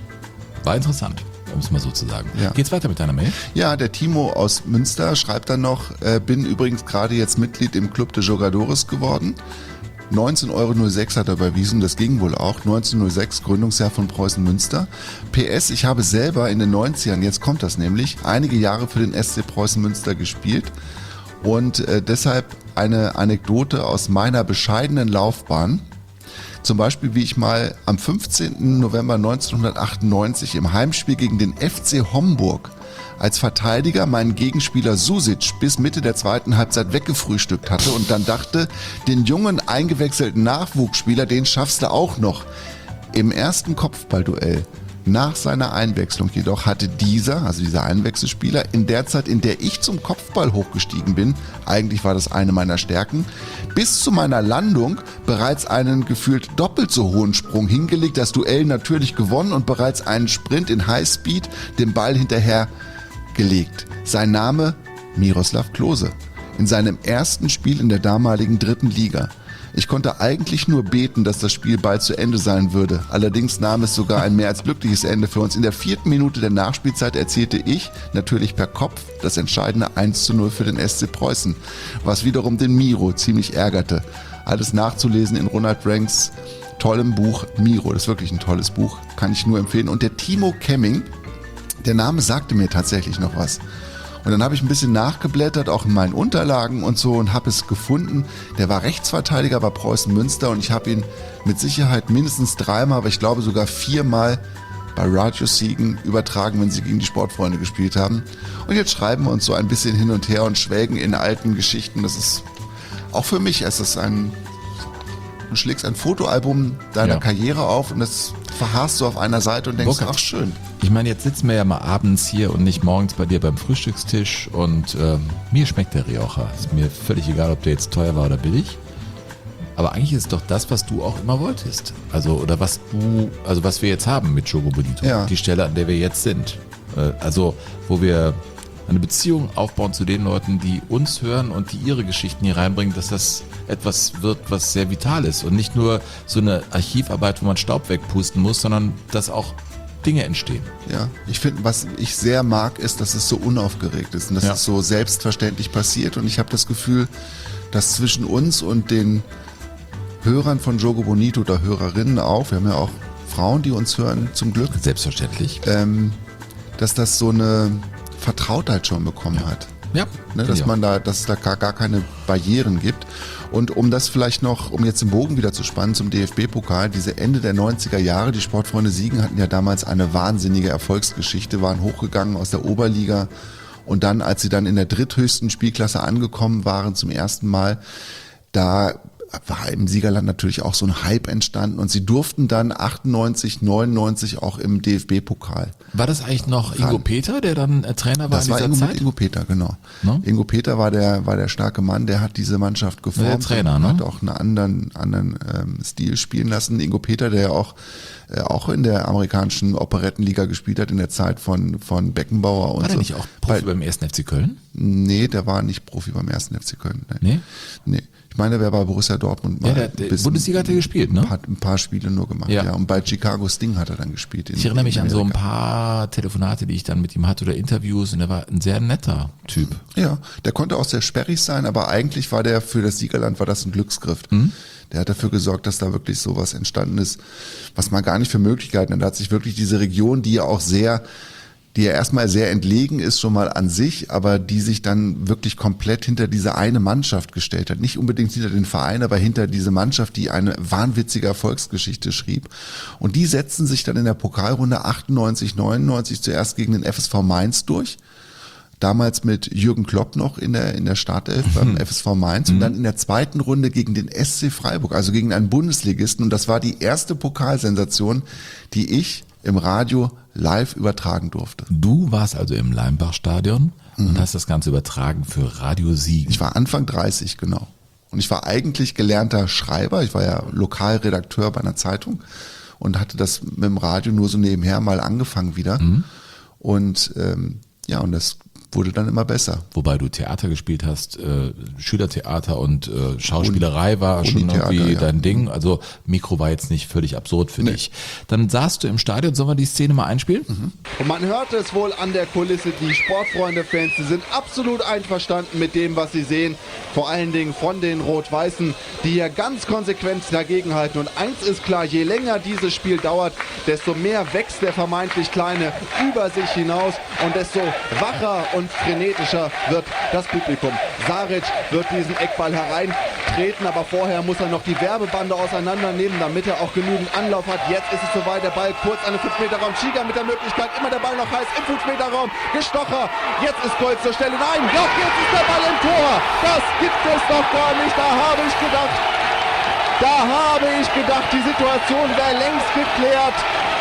War interessant, um es mal so zu sagen. Ja. Geht's weiter mit deiner Mail? Ja, der Timo aus Münster schreibt dann noch, äh, bin übrigens gerade jetzt Mitglied im Club de Jogadores geworden. neunzehn Euro null sechs hat er überwiesen, das ging wohl auch. neunzehnhundertsechs, Gründungsjahr von Preußen Münster. P S, ich habe selber in den neunzigern, jetzt kommt das nämlich, einige Jahre für den S C Preußen Münster gespielt. Und äh, deshalb eine Anekdote aus meiner bescheidenen Laufbahn. Zum Beispiel, wie ich mal am fünfzehnten November neunzehnhundertachtundneunzig im Heimspiel gegen den F C Homburg als Verteidiger meinen Gegenspieler Susic bis Mitte der zweiten Halbzeit weggefrühstückt hatte und dann dachte, den jungen eingewechselten Nachwuchsspieler, den schaffst du auch noch. Im ersten Kopfballduell nach seiner Einwechslung jedoch hatte dieser, also dieser Einwechselspieler, in der Zeit, in der ich zum Kopfball hochgestiegen bin, eigentlich war das eine meiner Stärken, bis zu meiner Landung bereits einen gefühlt doppelt so hohen Sprung hingelegt, das Duell natürlich gewonnen und bereits einen Sprint in Highspeed dem Ball hinterher gelegt. Sein Name Miroslav Klose. In seinem ersten Spiel in der damaligen dritten Liga. Ich konnte eigentlich nur beten, dass das Spiel bald zu Ende sein würde. Allerdings nahm es sogar ein mehr als glückliches Ende für uns. In der vierten Minute der Nachspielzeit erzielte ich, natürlich per Kopf, das entscheidende eins zu null für den S C Preußen, was wiederum den Miro ziemlich ärgerte. Alles nachzulesen in Ronald Ranks tollem Buch Miro. Das ist wirklich ein tolles Buch, kann ich nur empfehlen. Und der Timo Kemming, der Name sagte mir tatsächlich noch was. Und dann habe ich ein bisschen nachgeblättert, auch in meinen Unterlagen und so, und habe es gefunden. Der war Rechtsverteidiger bei Preußen Münster und ich habe ihn mit Sicherheit mindestens dreimal, aber ich glaube sogar viermal bei Radiosiegen übertragen, wenn sie gegen die Sportfreunde gespielt haben. Und jetzt schreiben wir uns so ein bisschen hin und her und schwelgen in alten Geschichten. Das ist auch für mich, es ist ein, du schlägst ein Fotoalbum deiner Ja. Karriere auf und das verharrst du auf einer Seite und denkst, Burkhard, ach schön. Ich meine, jetzt sitzen wir ja mal abends hier und nicht morgens bei dir beim Frühstückstisch und ähm, mir schmeckt der Rioja. Ist mir völlig egal, ob der jetzt teuer war oder billig. Aber eigentlich ist es doch das, was du auch immer wolltest. Also, oder was du, also was wir jetzt haben mit Jogo Bonito. Ja. Die Stelle, an der wir jetzt sind. Äh, also, wo wir eine Beziehung aufbauen zu den Leuten, die uns hören und die ihre Geschichten hier reinbringen, dass das etwas wird, was sehr vital ist. Und nicht nur so eine Archivarbeit, wo man Staub wegpusten muss, sondern dass auch Dinge entstehen. Ja, ich finde, was ich sehr mag, ist, dass es so unaufgeregt ist und dass Ja. es so selbstverständlich passiert. Und ich habe das Gefühl, dass zwischen uns und den Hörern von Jogo Bonito oder Hörerinnen auch, wir haben ja auch Frauen, die uns hören, zum Glück, Selbstverständlich. ähm, dass das so eine Vertrautheit schon bekommen hat. Ja, Ne, dass man da, dass es da gar, gar keine Barrieren gibt. Und um das vielleicht noch, um jetzt den Bogen wieder zu spannen zum D F B-Pokal, diese Ende der neunziger Jahre, die Sportfreunde Siegen hatten ja damals eine wahnsinnige Erfolgsgeschichte, waren hochgegangen aus der Oberliga und dann, als sie dann in der dritthöchsten Spielklasse angekommen waren zum ersten Mal, da war im Siegerland natürlich auch so ein Hype entstanden und sie durften dann achtundneunzig, neunundneunzig auch im D F B-Pokal. War das eigentlich noch Ingo Peter, der dann äh, Trainer war Das in war dieser Ingo, Zeit? mit Ingo Peter, genau. Ne? Ingo Peter war der, war der starke Mann, der hat diese Mannschaft geformt. Der Trainer, ne? Hat auch einen anderen, anderen ähm, Stil spielen lassen. Ingo Peter, der ja auch, äh, auch in der amerikanischen Operettenliga gespielt hat, in der Zeit von, von Beckenbauer und War der so. nicht auch Profi Bei, beim ersten F C Köln? nee, der war nicht Profi beim ersten F C Köln. Nee? Nee. Ich meine, der wäre bei Borussia Dortmund mal. Ja, der, ein der bisschen- Bundesliga hat er gespielt, ne? Hat ein paar Spiele nur gemacht, Ja. ja. Und bei Chicago Sting hat er dann gespielt. In, Ich erinnere mich in an so ein Amerika. paar Telefonate, die ich dann mit ihm hatte oder Interviews und er war ein sehr netter Typ. Ja, der konnte auch sehr sperrig sein, aber eigentlich war der für das Siegerland war das ein Glücksgriff. Mhm. Der hat dafür gesorgt, dass da wirklich sowas entstanden ist, was man gar nicht für Möglichkeiten hat. Da hat sich wirklich diese Region, die ja auch sehr, die ja erstmal sehr entlegen ist schon mal an sich, aber die sich dann wirklich komplett hinter diese eine Mannschaft gestellt hat. Nicht unbedingt hinter den Verein, aber hinter diese Mannschaft, die eine wahnwitzige Erfolgsgeschichte schrieb. Und die setzten sich dann in der Pokalrunde achtundneunzig, neunundneunzig zuerst gegen den F S V Mainz durch. Damals mit Jürgen Klopp noch in der, in der Startelf beim F S V Mainz und dann in der zweiten Runde gegen den S C Freiburg, also gegen einen Bundesligisten. Und das war die erste Pokalsensation, die ich im Radio live übertragen durfte. Du warst also im Leimbach-Stadion mhm. und hast das Ganze übertragen für Radio Siegen. Ich war Anfang dreißig, genau. Und ich war eigentlich gelernter Schreiber. Ich war ja Lokalredakteur bei einer Zeitung und hatte das mit dem Radio nur so nebenher mal angefangen wieder. Mhm. Und ähm, ja, und das wurde dann immer besser. Wobei du Theater gespielt hast, äh, Schülertheater und äh, Schauspielerei war Uni- schon Theater, irgendwie ja. dein Ding. Also Mikro war jetzt nicht völlig absurd für Nee. dich. Dann saßt du im Stadion, sollen wir die Szene mal einspielen? Mhm. Und man hört es wohl an der Kulisse, die Sportfreunde-Fans, die sind absolut einverstanden mit dem, was sie sehen. Vor allen Dingen von den Rot-Weißen, die hier ganz konsequent dagegenhalten. Und eins ist klar, je länger dieses Spiel dauert, desto mehr wächst der vermeintlich Kleine über sich hinaus und desto wacher und frenetischer wird das Publikum. Saric wird diesen Eckball hereintreten, aber vorher muss er noch die Werbebande auseinandernehmen, damit er auch genügend Anlauf hat. Jetzt ist es soweit, der Ball kurz an den fünf Meter Raum. Schiga mit der Möglichkeit, immer der Ball noch heiß im fünf Meter Raum. Gestocher, jetzt ist Gold zur Stelle. Nein, doch, jetzt ist der Ball im Tor. Das gibt es doch gar nicht, da habe ich gedacht. Da habe ich gedacht, die Situation wäre längst geklärt.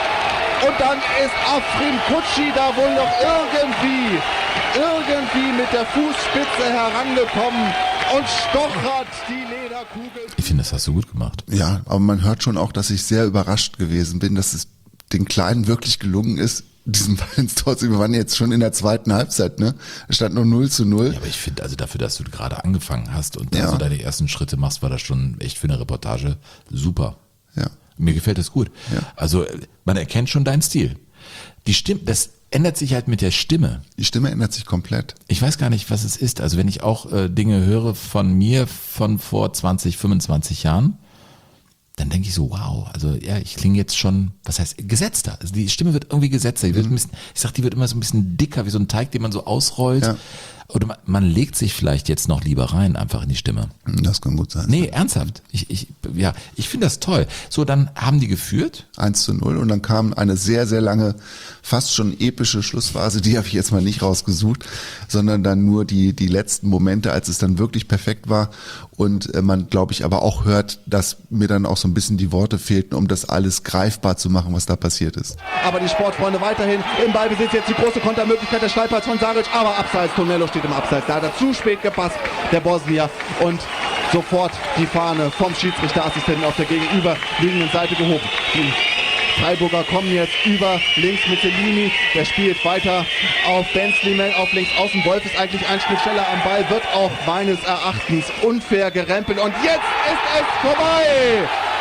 Und dann ist Afrin Kutschi da wohl noch irgendwie, irgendwie mit der Fußspitze herangekommen und stochert die Lederkugel. Ich finde, das hast du gut gemacht. Ja, aber man hört schon auch, dass ich sehr überrascht gewesen bin, dass es den Kleinen wirklich gelungen ist, diesen Ball ins Tor zu. Wir waren jetzt schon in der zweiten Halbzeit, ne? Es stand nur null zu null. Ja, aber ich finde, also dafür, dass du gerade angefangen hast und Ja. da so deine ersten Schritte machst, war das schon echt für eine Reportage super. Ja. Mir gefällt das gut. Ja. Also man erkennt schon deinen Stil. Die Stimme, das ändert sich halt mit der Stimme. Die Stimme ändert sich komplett. Ich weiß gar nicht, was es ist. Also wenn ich auch äh, Dinge höre von mir von vor zwanzig, fünfundzwanzig Jahren, dann denke ich so, wow, also ja, ich klinge jetzt schon, was heißt, gesetzter. Also die Stimme wird irgendwie gesetzter. Die wird ein bisschen, ich sag, die wird immer so ein bisschen dicker, wie so ein Teig, den man so ausrollt. Ja. Oder man, man legt sich vielleicht jetzt noch lieber rein, einfach in die Stimme. Das kann gut sein. Nee, ernsthaft. Ich, ich, ja, ich finde das toll. So, dann haben die geführt. eins zu null und dann kam eine sehr, sehr lange, fast schon epische Schlussphase, die habe ich jetzt mal nicht rausgesucht, sondern dann nur die, die letzten Momente, als es dann wirklich perfekt war und äh, man, glaube ich, aber auch hört, dass mir dann auch so ein bisschen die Worte fehlten, um das alles greifbar zu machen, was da passiert ist. Aber die Sportfreunde weiterhin im Ballbesitz, jetzt die große Kontermöglichkeit der Steilpass von Saric, aber abseits, Tonello steht im Abseits, da hat er zu spät gepasst, der Bosnier, und sofort die Fahne vom Schiedsrichterassistenten auf der gegenüberliegenden Seite gehoben. Die Freiburger kommen jetzt über links mit Sellini, der spielt weiter auf Benzliman, auf links außen. Wolf ist eigentlich ein Schnitt schneller am Ball, wird auch meines Erachtens unfair gerempelt und jetzt ist es vorbei!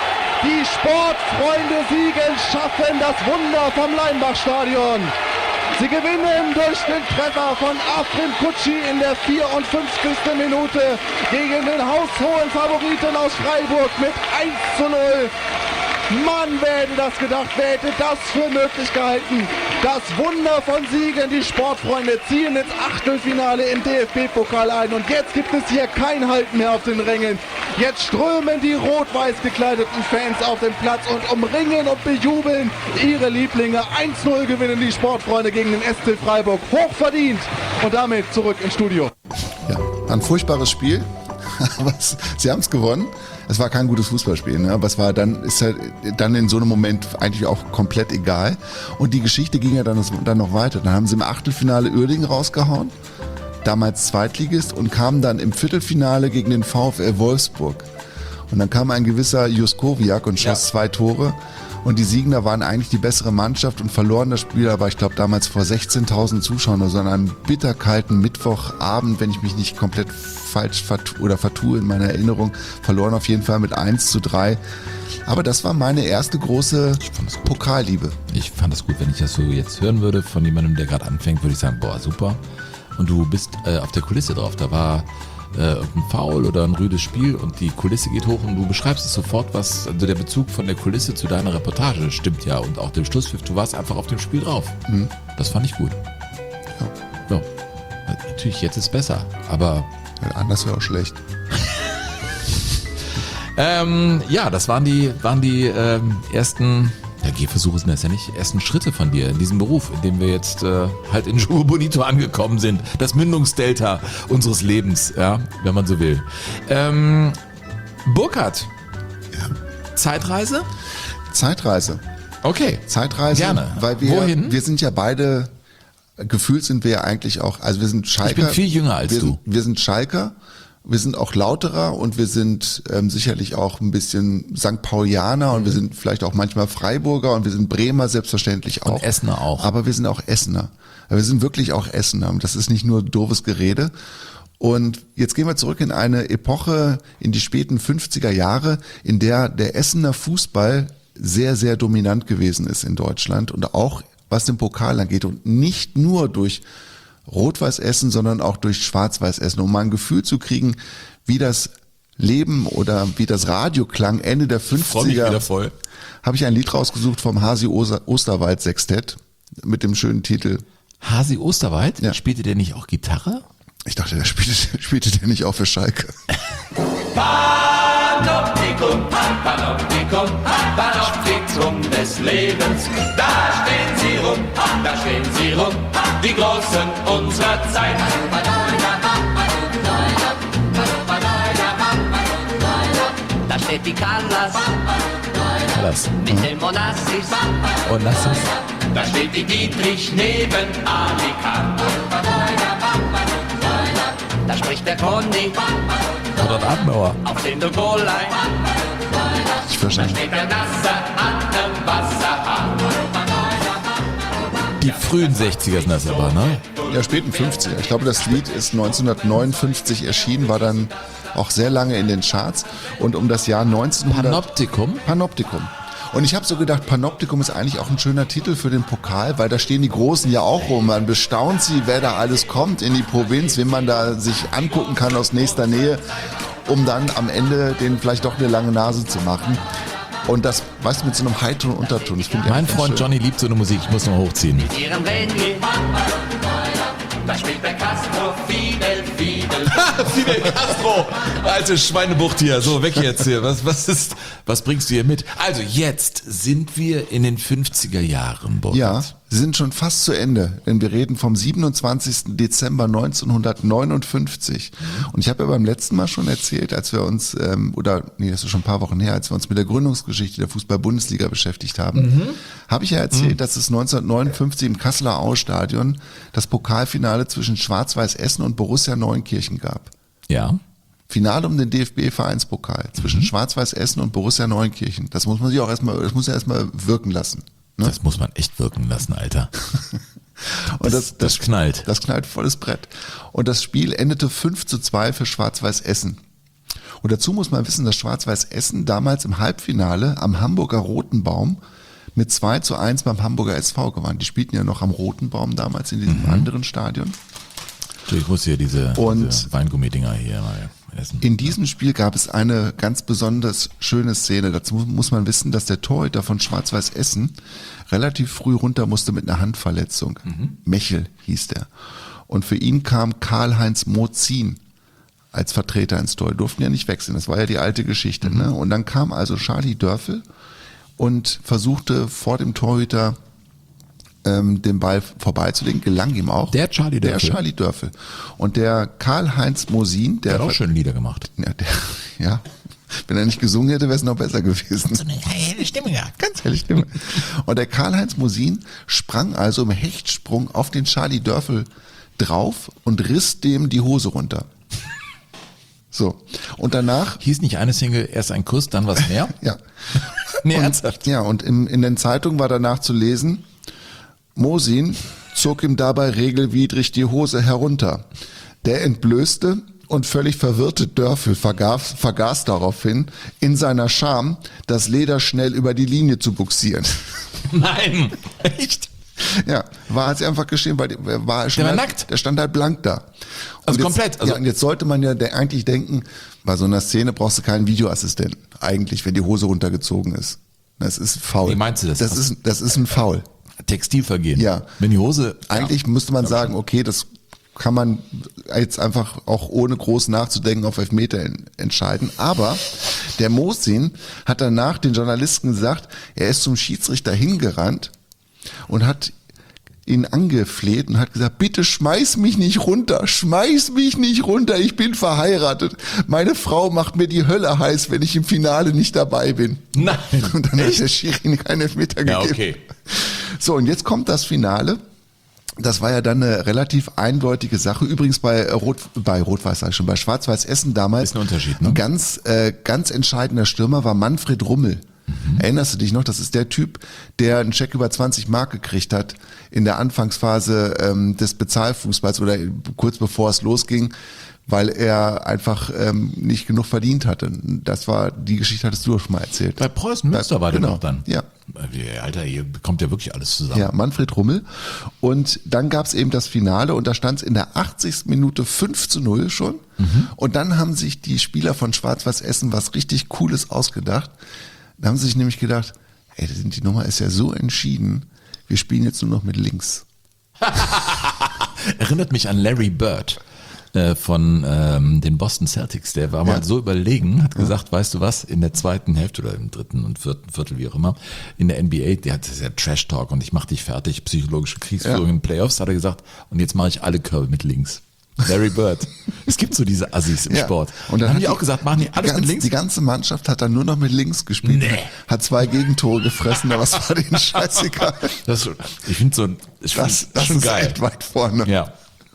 Die Sportfreunde Siegen schaffen das Wunder vom Leimbach-Stadion. Sie gewinnen durch den Treffer von Afrin Kutschi in der vierundfünfzigsten Minute gegen den haushohen Favoriten aus Freiburg mit eins zu null. Mann, wer hätte das gedacht, wer hätte das für möglich gehalten? Das Wunder von Siegen, die Sportfreunde ziehen ins Achtelfinale im D F B-Pokal ein und jetzt gibt es hier kein Halten mehr auf den Rängen. Jetzt strömen die rot-weiß gekleideten Fans auf den Platz und umringen und bejubeln ihre Lieblinge. eins zu null gewinnen die Sportfreunde gegen den S C Freiburg. Hochverdient und damit zurück ins Studio. Ja, ein furchtbares Spiel, aber es, sie haben es gewonnen. Es war kein gutes Fußballspiel, ne? Aber es war dann, ist halt dann in so einem Moment eigentlich auch komplett egal. Und die Geschichte ging ja dann, dann noch weiter. Dann haben sie im Achtelfinale Uerdingen rausgehauen, damals Zweitligist, und kamen dann im Viertelfinale gegen den VfL Wolfsburg. Und dann kam ein gewisser Juskowiak und schoss ja. zwei Tore. Und die Siegner waren eigentlich die bessere Mannschaft und verloren das Spiel, aber ich glaube damals vor sechzehntausend Zuschauern, also an einem bitterkalten Mittwochabend, wenn ich mich nicht komplett falsch vertue oder vertue in meiner Erinnerung, verloren auf jeden Fall mit eins zu drei. Aber das war meine erste große Pokalliebe. Ich fand das gut, wenn ich das so jetzt hören würde von jemandem, der gerade anfängt, würde ich sagen, boah, super. Und du bist äh, auf der Kulisse drauf, da war äh, ein Foul oder ein rüdes Spiel und die Kulisse geht hoch und du beschreibst es sofort, was, also der Bezug von der Kulisse zu deiner Reportage stimmt ja und auch dem Schlusspfiff, du warst einfach auf dem Spiel drauf. Mhm. Das fand ich gut. Ja. Ja. Natürlich, jetzt ist es besser, aber... Ja, anders wäre auch schlecht. ähm, ja, das waren die, waren die ähm, ersten... Ja, Gehversuche sind das ja nicht. Ersten Schritte von dir in diesem Beruf, in dem wir jetzt äh, halt in Jogo Bonito angekommen sind. Das Mündungsdelta unseres Lebens, ja, wenn man so will. Ähm, Burkhard. Ja. Zeitreise? Zeitreise. Okay. Zeitreise. Gerne. Weil wir, Wohin? Wir sind ja beide, gefühlt sind wir ja eigentlich auch, also wir sind Schalker. Ich bin viel jünger als wir du. Sind, wir sind Schalker. Wir sind auch Lauterer und wir sind ähm, sicherlich auch ein bisschen Sankt Paulianer und wir sind vielleicht auch manchmal Freiburger und wir sind Bremer selbstverständlich auch. Und Essener auch. Aber wir sind auch Essener. Wir sind wirklich auch Essener und das ist nicht nur doofes Gerede. Und jetzt gehen wir zurück in eine Epoche, in die späten fünfziger Jahre, in der der Essener Fußball sehr, sehr dominant gewesen ist in Deutschland und auch was den Pokal angeht und nicht nur durch Rot-Weiß Essen, sondern auch durch Schwarz-Weiß Essen, um mal ein Gefühl zu kriegen, wie das Leben oder wie das Radio klang Ende der fünfziger. Wieder voll. Habe ich ein Lied rausgesucht vom Hasi Osterwald Sextett mit dem schönen Titel. Hasi Osterwald? Ja. Spielte der nicht auch Gitarre? Ich dachte, der spielte, spielte der nicht auch für Schalke. Panoptikum, Panoptikum, Panoptikum des Lebens. Da stehen sie rum, da stehen sie rum, die Großen unserer Zeit. Da steht die Callas, Callas. mit dem Onassis. Onassis. Da steht die Dietrich neben Ali Kahn. Da spricht der Conny Oder Adenauer. auf den De Gaulle-Line. Ich Da verstehe. steht der Nasser an dem Wasserhahn. Die frühen sechziger sind das aber, ne? Ja, späten fünfziger. Ich glaube, das Lied ist neunzehnhundertneunundfünfzig erschienen, war dann auch sehr lange in den Charts und um das Jahr neunzehnhundert... Panoptikum? Panoptikum. Und ich habe so gedacht, Panoptikum ist eigentlich auch ein schöner Titel für den Pokal, weil da stehen die Großen ja auch rum. Man bestaunt sie, wer da alles kommt in die Provinz, wen man da sich angucken kann aus nächster Nähe, um dann am Ende denen vielleicht doch eine lange Nase zu machen. Und das, weißt du, mit so einem heiteren Unterton. Das finde ich Mein einfach Freund schön. Johnny liebt so eine Musik, ich muss noch hochziehen. Mit ihrem Renier. Da spielt der Castro Fidel, Fidel. Fidel Castro, alte Schweinebucht hier, so weg jetzt hier. Was, was ist, was bringst du hier mit? Also jetzt sind wir in den fünfziger Jahren, Burkhard. Ja, sie sind schon fast zu Ende, denn wir reden vom siebenundzwanzigsten Dezember neunzehnhundertneunundfünfzig. Und ich habe ja beim letzten Mal schon erzählt, als wir uns, ähm, oder nee, das ist schon ein paar Wochen her, als wir uns mit der Gründungsgeschichte der Fußball-Bundesliga beschäftigt haben, mhm. habe ich ja erzählt, mhm. dass es neunzehnhundertneunundfünfzig im Kasseler Aue-Stadion das Pokalfinale zwischen Schwarz-Weiß Essen und Borussia Neunkirchen gab. Ja. Finale um den D F B-Vereinspokal zwischen mhm. Schwarz-Weiß Essen und Borussia Neunkirchen. Das muss man sich auch erstmal, das muss ja erstmal wirken lassen. Ne? Das muss man echt wirken lassen, Alter. Und das, das, das knallt. Das knallt volles Brett. Und das Spiel endete fünf zu zwei für Schwarz-Weiß Essen. Und dazu muss man wissen, dass Schwarz-Weiß Essen damals im Halbfinale am Hamburger Roten Baum mit zwei zu eins beim Hamburger S V gewann. Die spielten ja noch am Roten Baum damals in diesem mhm. anderen Stadion. Ich muss hier diese, und diese Weingummi-Dinger hier mal essen. In diesem Spiel gab es eine ganz besonders schöne Szene. Dazu muss man wissen, dass der Torhüter von Schwarz-Weiß Essen relativ früh runter musste mit einer Handverletzung. Mhm. Mechel hieß der. Und für ihn kam Karl-Heinz Mozin als Vertreter ins Tor. Die durften ja nicht wechseln. Das war ja die alte Geschichte. Mhm. Ne? Und dann kam also Charlie Dörfel und versuchte vor dem Torhüter den Ball vorbeizulegen, gelang ihm auch. Der Charlie Dörfel. Der Charlie Dörfel. Und der Karl-Heinz Mosin, der, der hat auch schöne Lieder gemacht. Ja, der, ja, wenn er nicht gesungen hätte, wäre es noch besser gewesen. So eine helle Stimme gehabt. Ganz helle Stimme. Und der Karl-Heinz Mosin sprang also im Hechtsprung auf den Charlie Dörfel drauf und riss dem die Hose runter. So. Und danach... Hieß nicht eine Single, erst ein Kuss, dann was mehr? Ja. Nee, und, ernsthaft? Ja, und in, in den Zeitungen war danach zu lesen, Mosin zog ihm dabei regelwidrig die Hose herunter. Der entblößte und völlig verwirrte Dörfel vergaß, vergaß daraufhin, in seiner Scham das Leder schnell über die Linie zu buxieren. Nein, echt? Ja, war halt einfach geschehen, weil der war schon Der war halt, nackt. Der stand halt blank da. Und Also jetzt, komplett, also- ja, und jetzt sollte man ja de- eigentlich denken, bei so einer Szene brauchst du keinen Videoassistenten. Eigentlich, wenn die Hose runtergezogen ist. Das ist faul. Wie meinst du das? Das ist, das ist ein Foul. Textilvergehen. Ja. Wenn die Hose... Eigentlich ja. müsste man sagen, okay, das kann man jetzt einfach auch ohne groß nachzudenken auf Elfmeter en- entscheiden. Aber der Mohsin hat danach den Journalisten gesagt, er ist zum Schiedsrichter hingerannt und hat ihn angefleht und hat gesagt, bitte schmeiß mich nicht runter, schmeiß mich nicht runter, ich bin verheiratet. Meine Frau macht mir die Hölle heiß, wenn ich im Finale nicht dabei bin. Nein. Und dann hat der Schiri keinen Elfmeter Ja, gegeben. okay. So, und jetzt kommt das Finale. Das war ja dann eine relativ eindeutige Sache. Übrigens bei Rot, bei Rot-Weiß sag ich schon, bei Schwarz-Weiß Essen damals. Ist ein Unterschied, ne? Ein ganz, äh, ganz entscheidender Stürmer war Manfred Rummel. Mhm. Erinnerst du dich noch? Das ist der Typ, der einen Scheck über zwanzig Mark gekriegt hat in der Anfangsphase ähm, des Bezahlfußballs oder kurz bevor es losging, weil er einfach ähm, nicht genug verdient hatte. Das war, die Geschichte hattest du doch schon mal erzählt. Bei Preußen Münster war der genau, noch dann. Ja. Alter, hier kommt ja wirklich alles zusammen. Ja, Manfred Rummel. Und dann gab's eben das Finale und da stand es in der achtzigsten Minute fünf zu null schon. Mhm. Und dann haben sich die Spieler von Schwarz-Weiß Essen was richtig Cooles ausgedacht. Da haben sie sich nämlich gedacht, ey, die Nummer ist ja so entschieden, wir spielen jetzt nur noch mit links. Erinnert mich an Larry Bird äh, von ähm, den Boston Celtics. Der war mal Ja. so überlegen, hat gesagt, weißt du was, in der zweiten Hälfte oder im dritten und vierten Viertel, wie auch immer, in der N B A, der hat das ist ja Trash Talk und ich mach dich fertig, psychologische Kriegsführung Ja. in den Playoffs, hat er gesagt, und jetzt mache ich alle Körbe mit links. Larry Bird. Es gibt so diese Assis im Ja. Sport. Und dann haben hat die auch gesagt, machen die alles ganz, mit links? Die ganze Mannschaft hat dann nur noch mit links gespielt. Nee. Hat zwei Gegentore gefressen, aber was war denen scheißegal. Das, ich finde so, ich find Das, das schon ist geil. echt weit vorne. Ja.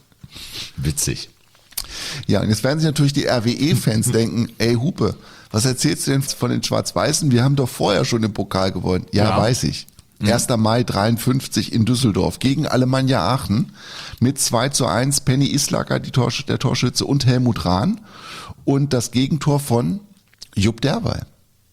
Witzig. Ja, und jetzt werden sich natürlich die R W E-Fans denken, ey Hupe, was erzählst du denn von den Schwarz-Weißen? Wir haben doch vorher schon den Pokal gewonnen. Ja, Ja. weiß ich. erster Mai dreiundfünfzig in Düsseldorf gegen Alemannia Aachen mit zwei zu eins Penny Islacker, die Torsch- der Torschütze, und Helmut Rahn und das Gegentor von Jupp Derweil.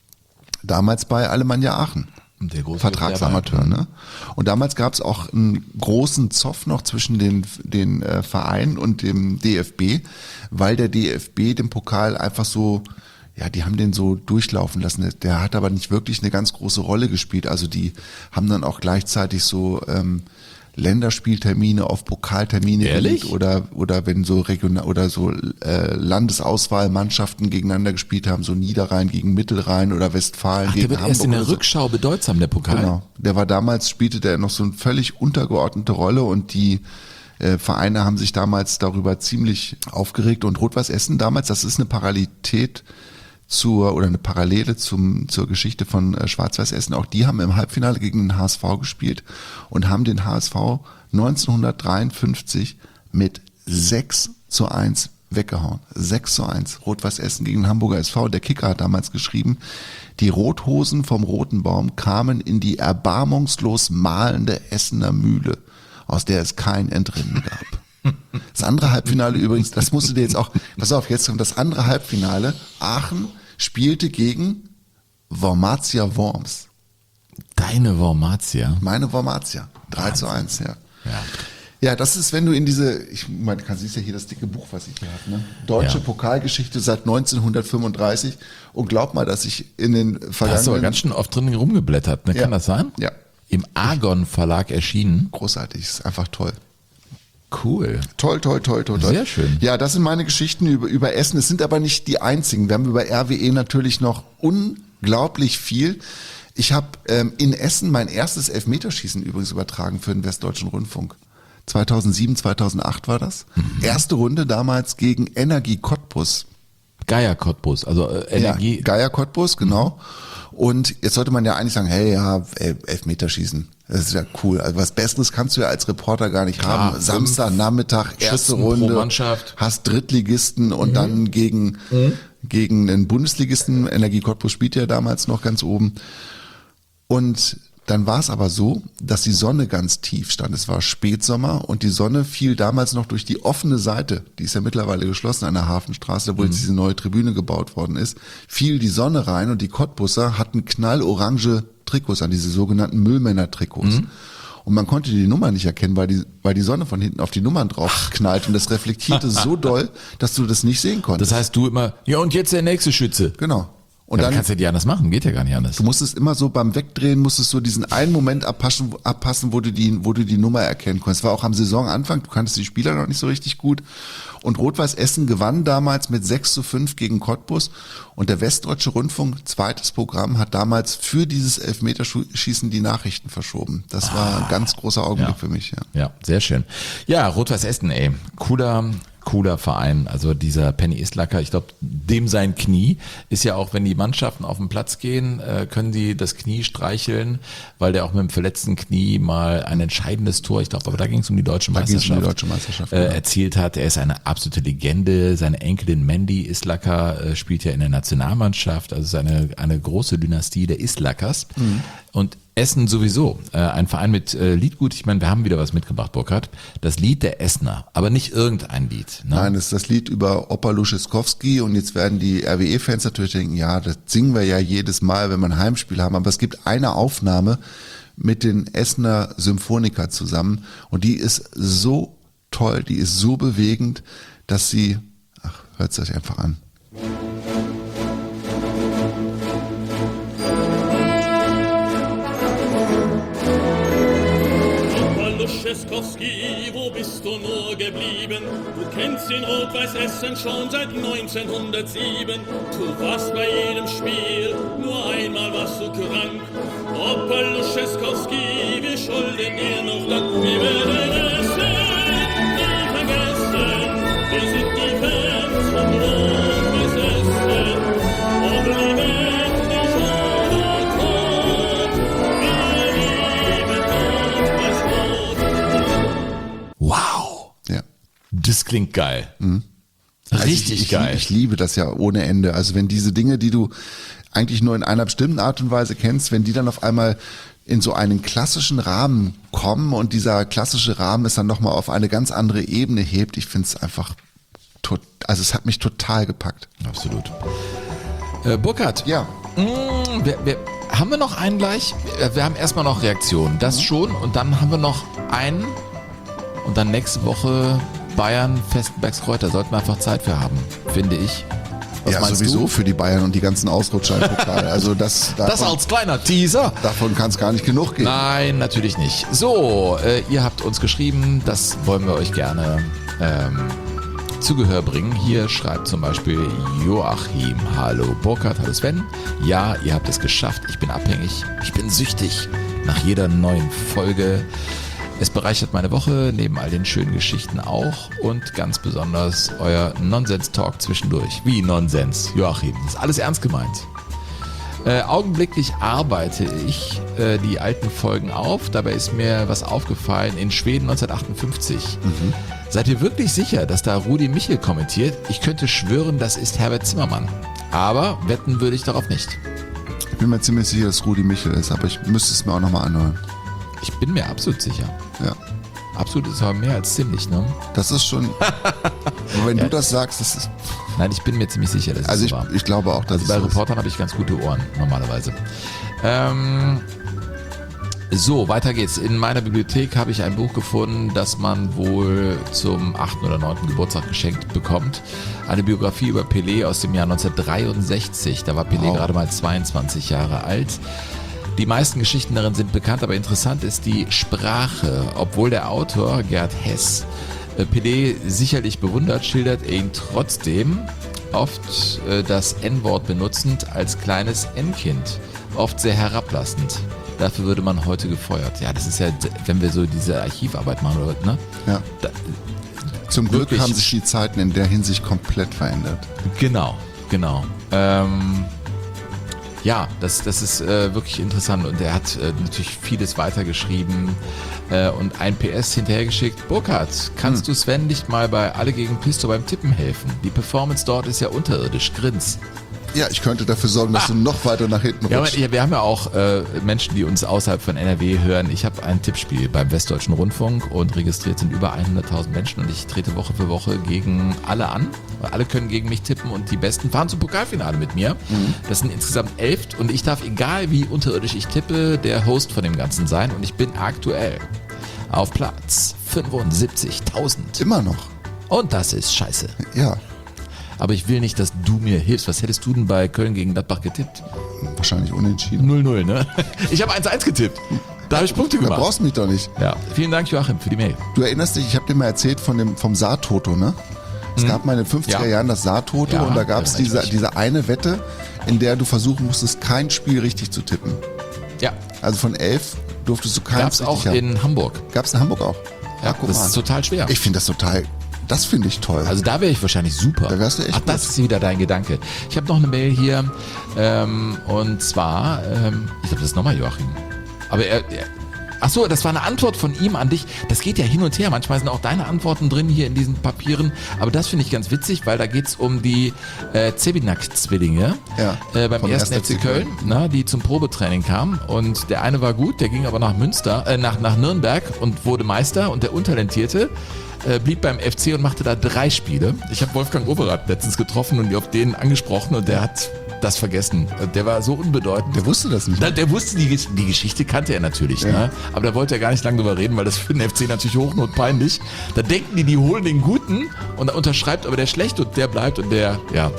Damals bei Alemannia Aachen. Der große Vertragsamateur, Derweil. ne? Und damals gab es auch einen großen Zoff noch zwischen den, den äh, Vereinen und dem D F B, weil der D F B den Pokal einfach so, ja, die haben den so durchlaufen lassen. Der hat aber nicht wirklich eine ganz große Rolle gespielt. Also die haben dann auch gleichzeitig so ähm, Länderspieltermine auf Pokaltermine Ehrlich? gelegt oder oder wenn so regional oder so äh, Landesauswahlmannschaften gegeneinander gespielt haben, so Niederrhein gegen Mittelrhein oder Westfalen Ach, der gegen wird Hamburg erst in der oder so. Rückschau bedeutsam, der Pokal. Genau. Der war damals, spielte der noch so eine völlig untergeordnete Rolle und die äh, Vereine haben sich damals darüber ziemlich aufgeregt und Rot-Weiß Essen damals, das ist eine Parallelität zur oder eine Parallele zum zur Geschichte von äh, Schwarz-Weiß Essen. Auch die haben im Halbfinale gegen den H S V gespielt und haben den H S V neunzehnhundertdreiundfünfzig mit sechs zu eins weggehauen. sechs zu eins. Rot-Weiß Essen gegen den Hamburger S V. Der Kicker hat damals geschrieben, die Rothosen vom Roten Baum kamen in die erbarmungslos mahlende Essener Mühle, aus der es kein Entrinnen gab. Das andere Halbfinale übrigens, das musst du dir jetzt auch, pass auf, jetzt kommt das andere Halbfinale. Aachen spielte gegen Wormatia Worms. Deine Wormatia. Meine Wormatia. drei zu eins, ja. Ja. Ja, das ist, wenn du in diese, ich meine, du siehst ja hier das dicke Buch, was ich hier habe, ne? Deutsche Ja. Pokalgeschichte seit neunzehnhundertfünfunddreißig. Und glaub mal, dass ich in den Da hast du aber vergangenen... ganz schön oft drin rumgeblättert, ne? Ja. Kann das sein? Ja, Im Argon Verlag erschienen. großartig, ist einfach toll. Cool. Toll, toll, toll, toll, toll. Sehr schön. Ja, das sind meine Geschichten über, über Essen. Es sind aber nicht die einzigen. Wir haben über R W E natürlich noch unglaublich viel. Ich habe ähm, in Essen mein erstes Elfmeterschießen übrigens übertragen für den Westdeutschen Rundfunk. zweitausendsieben, zweitausendacht war das. Mhm. Erste Runde damals gegen Energie Cottbus. Geier Cottbus, also äh, Energie. Ja, Geier Cottbus, genau. Und jetzt sollte man ja eigentlich sagen, hey, ja, Elfmeterschießen. Das ist ja cool. Also was Besseres kannst du ja als Reporter gar nicht Klar, haben. Samstagnachmittag, erste Schützen pro Runde, Mannschaft. hast Drittligisten und dann gegen, gegen einen Bundesligisten. Energie Cottbus spielt ja damals noch ganz oben. Und dann war es aber so, dass die Sonne ganz tief stand. Es war Spätsommer und die Sonne fiel damals noch durch die offene Seite, die ist ja mittlerweile geschlossen an der Hafenstraße, wo jetzt diese neue Tribüne gebaut worden ist, fiel die Sonne rein und die Cottbusser hatten knallorange Trikots an, diese sogenannten Müllmänner-Trikots. und man konnte die Nummer nicht erkennen, weil die, weil die Sonne von hinten auf die Nummern drauf knallt und das reflektierte so doll, dass du das nicht sehen konntest. Das heißt, du immer, ja und jetzt der nächste Schütze. Genau. Und ja, dann dann kannst du ja die anders machen, geht ja gar nicht anders. Du musstest immer so beim Wegdrehen, musstest so diesen einen Moment abpassen, abpassen, wo du die, wo du die Nummer erkennen konntest. Das war auch am Saisonanfang, du kanntest die Spieler noch nicht so richtig gut. Und Rot-Weiß Essen gewann damals mit sechs zu fünf gegen Cottbus. Und der Westdeutsche Rundfunk, zweites Programm, hat damals für dieses Elfmeterschießen die Nachrichten verschoben. Das war ein ganz großer Augenblick ja. für mich. Ja. ja, sehr schön. Ja, Rot-Weiß Essen, ey, cooler... cooler Verein, also dieser Penny Islacker, ich glaube, dem sein Knie ist ja auch, wenn die Mannschaften auf den Platz gehen, äh, können die das Knie streicheln, weil der auch mit dem verletzten Knie mal ein entscheidendes Tor, ich glaube, aber da ging es um die deutsche da Meisterschaft, um die deutsche Meisterschaft äh, ja. erzielt hat. Er ist eine absolute Legende, seine Enkelin Mandy Islacker äh, spielt ja in der Nationalmannschaft, also es ist eine, eine große Dynastie der Islackers mhm. und Essen sowieso, äh, ein Verein mit äh, Liedgut, ich meine, wir haben wieder was mitgebracht, Burkhard, das Lied der Essener, aber nicht irgendein Lied. Ne? Nein, das ist das Lied über Opa Luschewskowski und jetzt werden die R W E-Fans natürlich denken, ja, das singen wir ja jedes Mal, wenn wir ein Heimspiel haben, aber es gibt eine Aufnahme mit den Essener Symphonikern zusammen und die ist so toll, die ist so bewegend, dass sie, ach, hört es euch einfach an. Luschewskowski, wo bist du nur geblieben? Du kennst den Rot-Weiß Essen schon seit neunzehnhundertsieben. Du warst bei jedem Spiel, nur einmal warst du krank. Opa Luschewskowski, wir schulden dir noch Dank. Wir werden Essen nie vergessen. Wir sind die Fans von Rot-Weiß Essen. Ob lebendig oder tot, wir lieben Rot-Weiß Rot. Wow. Ja. Das klingt geil. Mhm. Richtig also ich, ich, geil. Ich liebe das ja ohne Ende. Also wenn diese Dinge, die du eigentlich nur in einer bestimmten Art und Weise kennst, wenn die dann auf einmal in so einen klassischen Rahmen kommen und dieser klassische Rahmen es dann nochmal auf eine ganz andere Ebene hebt, ich finde es einfach, tot, also es hat mich total gepackt. Absolut. Äh, Burkhard. Ja. Mh, wir, wir, haben wir noch einen gleich? Wir, wir haben erstmal noch Reaktionen, das schon und dann haben wir noch einen und dann nächste Woche Bayern, Festenbergskräuter, sollten wir einfach Zeit für haben, finde ich. Was ja, meinst sowieso du? für die Bayern und die ganzen Ausrutscher im Pokal. Also das, davon, das als kleiner Teaser. Davon kann es gar nicht genug geben. Nein, natürlich nicht. So, äh, ihr habt uns geschrieben, das wollen wir euch gerne ähm, zu Gehör bringen. Hier schreibt zum Beispiel Joachim, hallo Burkhard, hallo Sven. Ja, ihr habt es geschafft, ich bin abhängig, ich bin süchtig nach jeder neuen Folge. Es bereichert meine Woche, neben all den schönen Geschichten auch und ganz besonders euer Nonsens-Talk zwischendurch. Wie Nonsens, Joachim? Das ist alles ernst gemeint. Äh, augenblicklich arbeite ich äh, die alten Folgen auf. Dabei ist mir was aufgefallen in Schweden neunzehnhundertachtundfünfzig. Mhm. Seid ihr wirklich sicher, dass da Rudi Michel kommentiert? Ich könnte schwören, das ist Herbert Zimmermann. Aber wetten würde ich darauf nicht. Ich bin mir ziemlich sicher, dass Rudi Michel ist, aber ich müsste es mir auch nochmal anhören. Ich bin mir absolut sicher. Ja. Absolut ist aber mehr als ziemlich, ne? Das ist schon. wenn ja. du das sagst, das ist. Nein, ich bin mir ziemlich sicher, dass also es so war. Also ich glaube auch, dass also es bei so Reportern habe ich ganz gute Ohren, normalerweise. Ähm, so, weiter geht's. In meiner Bibliothek habe ich ein Buch gefunden, das man wohl zum achten oder neunten Geburtstag geschenkt bekommt. Eine Biografie über Pelé aus dem Jahr neunzehnhundertdreiundsechzig. Da war Pelé wow. gerade mal zweiundzwanzig Jahre alt. Die meisten Geschichten darin sind bekannt, aber interessant ist die Sprache. Obwohl der Autor, Gerd Hess, Pelé sicherlich bewundert, schildert er ihn trotzdem oft äh, das En-Wort benutzend als kleines En-Kind. Oft sehr herablassend. Dafür würde man heute gefeuert. Ja, das ist ja, wenn wir so diese Archivarbeit machen, oder, ne? Ja. Da, Zum Glück wirklich, haben sich die Zeiten in der Hinsicht komplett verändert. Genau, genau. Ähm, Ja, das, das ist äh, wirklich interessant und er hat äh, natürlich vieles weitergeschrieben äh, und ein P S hinterhergeschickt. Burkhard, kannst hm. du Sven nicht mal bei Alle gegen Pisto beim Tippen helfen? Die Performance dort ist ja unterirdisch. Grins. Ja, ich könnte dafür sorgen, dass ah. du noch weiter nach hinten ja, rutschst. Aber, ja, wir haben ja auch äh, Menschen, die uns außerhalb von N R W hören. Ich habe ein Tippspiel beim Westdeutschen Rundfunk und registriert sind über hunderttausend Menschen und ich trete Woche für Woche gegen alle an. Alle können gegen mich tippen und die Besten fahren zum Pokalfinale mit mir. Mhm. Das sind insgesamt elf und ich darf, egal wie unterirdisch ich tippe, der Host von dem Ganzen sein und ich bin aktuell auf Platz fünfundsiebzigtausend. Immer noch. Und das ist scheiße. Ja. Aber ich will nicht, dass du mir hilfst. Was hättest du denn bei Köln gegen Gladbach getippt? Wahrscheinlich unentschieden. null null, ne? Ich habe eins eins getippt. Da habe ich Punkte gemacht. Da brauchst du mich doch nicht. Ja. Vielen Dank, Joachim, für die Mail. Du erinnerst dich, ich habe dir mal erzählt von dem, vom Saartoto, ne? Es hm. gab mal in den fünfziger ja. Jahren das Saartoto ja, und da gab es diese, diese eine Wette, in der du versuchen musstest, kein Spiel richtig zu tippen. Ja. Also von elf durftest du keins Gab's richtig auch haben. in Hamburg. Gab's in Hamburg auch? Ja, ja das ist total schwer. Ich finde das total... Das finde ich toll. Also da wäre ich wahrscheinlich super. Da wärst du echt Ach, das gut. Ist wieder dein Gedanke. Ich habe noch eine Mail hier ähm, und zwar, ähm, ich glaube, das ist nochmal Joachim. Aber er, er ach so, das war eine Antwort von ihm an dich. Das geht ja hin und her. Manchmal sind auch deine Antworten drin hier in diesen Papieren. Aber das finde ich ganz witzig, weil da geht es um die äh, Zebinak-Zwillinge ja, äh, beim ersten F C Köln, na, die zum Probetraining kamen. Und der eine war gut, der ging aber nach Münster, äh, nach, nach Nürnberg und wurde Meister. Und der Untalentierte äh, blieb beim F C und machte da drei Spiele. Ich habe Wolfgang Overath letztens getroffen und auf den angesprochen und der hat das vergessen. Der war so unbedeutend. Der wusste das nicht. Der, der wusste, die, die Geschichte kannte er natürlich. Ja. Ne? Aber da wollte er gar nicht lange drüber reden, weil das für den F C natürlich hochnotpeinlich. Da denken die, die holen den Guten und da unterschreibt aber der Schlechte und der bleibt und der, ja.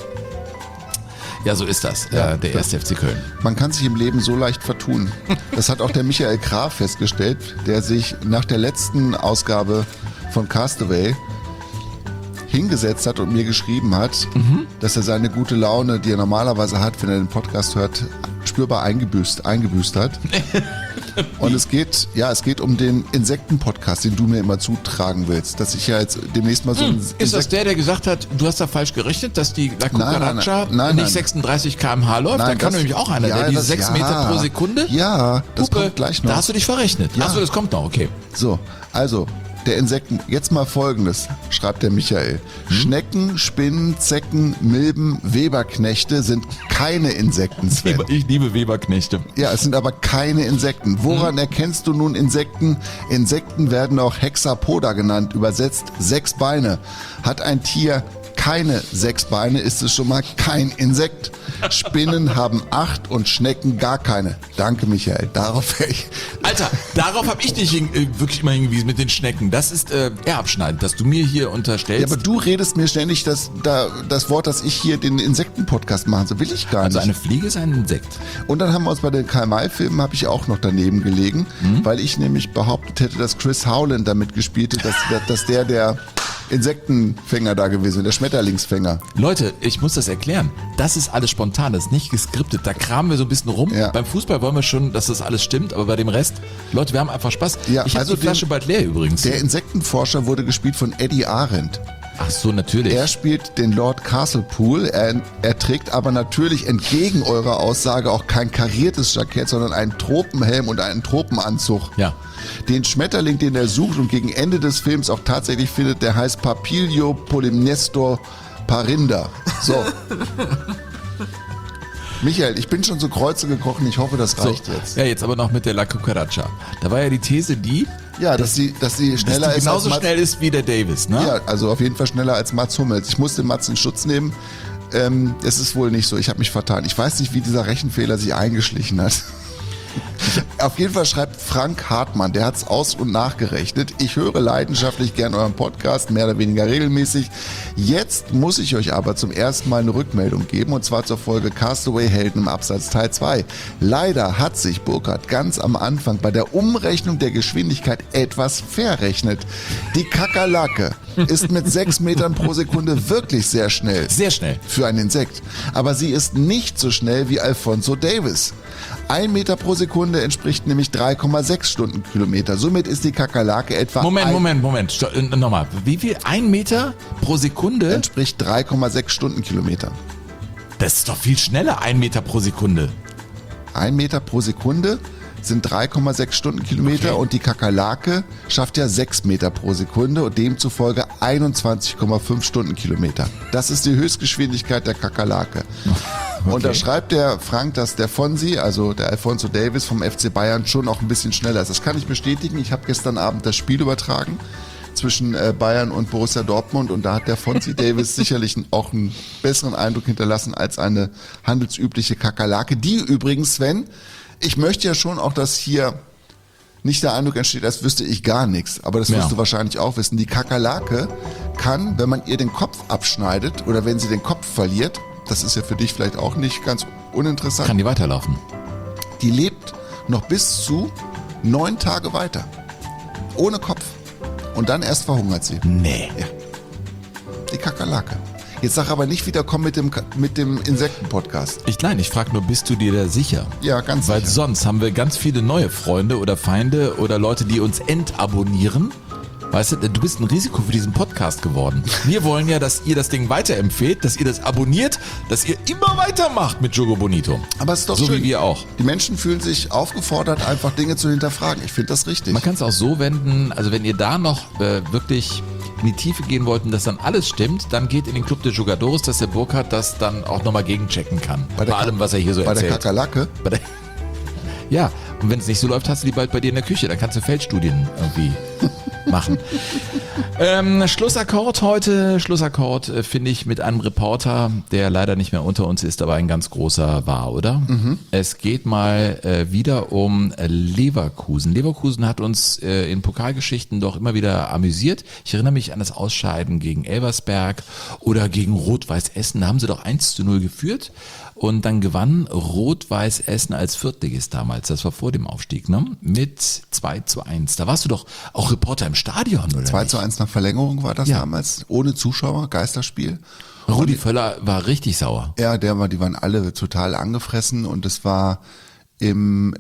Ja, so ist das, ja, äh, der erste F C Köln. Man kann sich im Leben so leicht vertun. Das hat auch der Michael Graf festgestellt, der sich nach der letzten Ausgabe von Castaway hingesetzt hat und mir geschrieben hat, mhm. dass er seine gute Laune, die er normalerweise hat, wenn er den Podcast hört, spürbar eingebüßt, eingebüßt hat. Und es geht, ja, es geht um den Insekten-Podcast, den du mir immer zutragen willst, dass ich ja jetzt demnächst mal so hm. ein Ist das der, der gesagt hat, du hast da falsch gerechnet, dass die La Cucaracha nicht nein. sechsunddreißig Kilometer pro Stunde läuft? Nein, da kann das, nämlich auch einer, ja, der die sechs ja, Meter pro Sekunde. Ja, das Puppe, kommt gleich noch. Da hast du dich verrechnet. Ja. Achso, das kommt noch, okay. So, also der Insekten, jetzt mal Folgendes, schreibt der Michael. Hm? Schnecken, Spinnen, Zecken, Milben, Weberknechte sind keine Insekten, Sven. Ich liebe Weberknechte. Ja, es sind aber keine Insekten. Woran hm? erkennst du nun Insekten? Insekten werden auch Hexapoda genannt, übersetzt sechs Beine. Hat ein Tier keine sechs Beine, ist es schon mal kein Insekt. Spinnen haben acht und Schnecken gar keine. Danke, Michael. Darauf wäre ich... Alter, darauf habe ich dich äh, wirklich immer hingewiesen mit den Schnecken. Das ist äh, eher abschneidend, dass du mir hier unterstellst. Ja, aber du redest mir ständig das, da, das Wort, dass ich hier den Insekten-Podcast machen soll. Will ich gar also nicht. Also eine Fliege ist ein Insekt. Und dann haben wir uns bei den Karl-May-Filmen, habe ich auch noch daneben gelegen, mhm. weil ich nämlich behauptet hätte, dass Chris Howland damit gespielt hat, dass, dass der der Insektenfänger da gewesen, der Schmetterlingsfänger. Leute, ich muss das erklären. Das ist alles spontan, das ist nicht geskriptet. Da kramen wir so ein bisschen rum. Ja. Beim Fußball wollen wir schon, dass das alles stimmt, aber bei dem Rest, Leute, wir haben einfach Spaß. Ja, ich habe also die Flasche den, bald leer übrigens. Der Insektenforscher wurde gespielt von Eddie Arendt. Ach so, natürlich. Er spielt den Lord Castlepool. Er, er trägt aber natürlich entgegen eurer Aussage auch kein kariertes Jackett, sondern einen Tropenhelm und einen Tropenanzug. Ja. Den Schmetterling, den er sucht und gegen Ende des Films auch tatsächlich findet, der heißt Papilio polymnestor parinda. So. Michael, ich bin schon so Kreuze gekrochen, ich hoffe, das reicht so, jetzt. Ja, jetzt aber noch mit der La Cucaracha. Da war ja die These die, ja, dass, dass sie, dass sie schneller dass die ist. Genauso als schnell ist wie der Davis, ne? Ja, also auf jeden Fall schneller als Mats Hummels. Ich muss den Mats in Schutz nehmen. Ähm, es ist wohl nicht so, ich habe mich vertan. Ich weiß nicht, wie dieser Rechenfehler sich eingeschlichen hat. Auf jeden Fall schreibt Frank Hartmann, der hat es aus- und nachgerechnet. Ich höre leidenschaftlich gern euren Podcast, mehr oder weniger regelmäßig. Jetzt muss ich euch aber zum ersten Mal eine Rückmeldung geben, und zwar zur Folge Castaway Helden im Absatz Teil zwei. Leider hat sich Burkhard ganz am Anfang bei der Umrechnung der Geschwindigkeit etwas verrechnet. Die Kakerlake ist mit sechs Metern pro Sekunde wirklich sehr schnell. Sehr schnell. Für ein Insekt. Aber sie ist nicht so schnell wie Alphonso Davis. Ein Meter pro Sekunde entspricht nämlich drei Komma sechs Stundenkilometer. Somit ist die Kakerlake etwa... Moment, Moment, Moment. Sto- äh, nochmal. Wie viel? Ein Meter pro Sekunde? Entspricht drei Komma sechs Stundenkilometer. Das ist doch viel schneller, ein Meter pro Sekunde. Ein Meter pro Sekunde sind drei Komma sechs Stundenkilometer, okay. Und die Kakerlake schafft ja sechs Meter pro Sekunde und demzufolge einundzwanzig Komma fünf Stundenkilometer. Das ist die Höchstgeschwindigkeit der Kakerlake. Und da schreibt der Frank, dass der Fonsi, also der Alphonso Davies vom F C Bayern, schon auch ein bisschen schneller ist. Das kann ich bestätigen. Ich habe gestern Abend das Spiel übertragen zwischen Bayern und Borussia Dortmund und da hat der Fonsi Davies sicherlich auch einen besseren Eindruck hinterlassen als eine handelsübliche Kakerlake. Die übrigens, Sven, ich möchte ja schon auch, dass hier nicht der Eindruck entsteht, als wüsste ich gar nichts, aber das wirst ja. du wahrscheinlich auch wissen. Die Kakerlake kann, wenn man ihr den Kopf abschneidet oder wenn sie den Kopf verliert, das ist ja für dich vielleicht auch nicht ganz uninteressant. Kann die weiterlaufen? Die lebt noch bis zu neun Tage weiter. Ohne Kopf. Und dann erst verhungert sie. Nee. Ja. Die Kakerlake. Jetzt sag aber nicht wieder, komm mit dem, mit dem Insekten-Podcast. Ich, nein, ich frage nur, bist du dir da sicher? Ja, ganz Weil sicher. sonst haben wir ganz viele neue Freunde oder Feinde oder Leute, die uns entabonnieren. Weißt du, du bist ein Risiko für diesen Podcast geworden. Wir wollen ja, dass ihr das Ding weiterempfehlt, dass ihr das abonniert, dass ihr immer weitermacht mit Jogo Bonito. Aber es ist doch so schön. wie wir auch. Die Menschen fühlen sich aufgefordert, einfach Dinge zu hinterfragen. Ich finde das richtig. Man kann es auch so wenden, also wenn ihr da noch äh, wirklich in die Tiefe gehen wollt und dass dann alles stimmt, dann geht in den Club de Jugadores, dass der Burkhardt das dann auch nochmal gegenchecken kann. Bei, bei allem, was er hier so bei erzählt. Bei der Kakerlake? Bei der ja, und wenn es nicht so läuft, hast du die bald bei dir in der Küche. Dann kannst du Feldstudien irgendwie machen. Ähm, Schlussakkord heute, Schlussakkord äh, finde ich mit einem Reporter, der leider nicht mehr unter uns ist, aber ein ganz großer war, oder? Mhm. Es geht mal äh, wieder um äh, Leverkusen. Leverkusen hat uns äh, in Pokalgeschichten doch immer wieder amüsiert. Ich erinnere mich an das Ausscheiden gegen Elversberg oder gegen Rot-Weiß Essen. Da haben sie doch eins zu null geführt. Und dann gewann Rot-Weiß Essen als Viertligist damals, das war vor dem Aufstieg, ne? Mit zwei zu eins. Da warst du doch auch Reporter im Stadion, oder zwei nicht? zu eins nach Verlängerung war das ja. damals, ohne Zuschauer, Geisterspiel. Rudi Völler war richtig sauer. Ja, der war, die waren alle total angefressen und es war im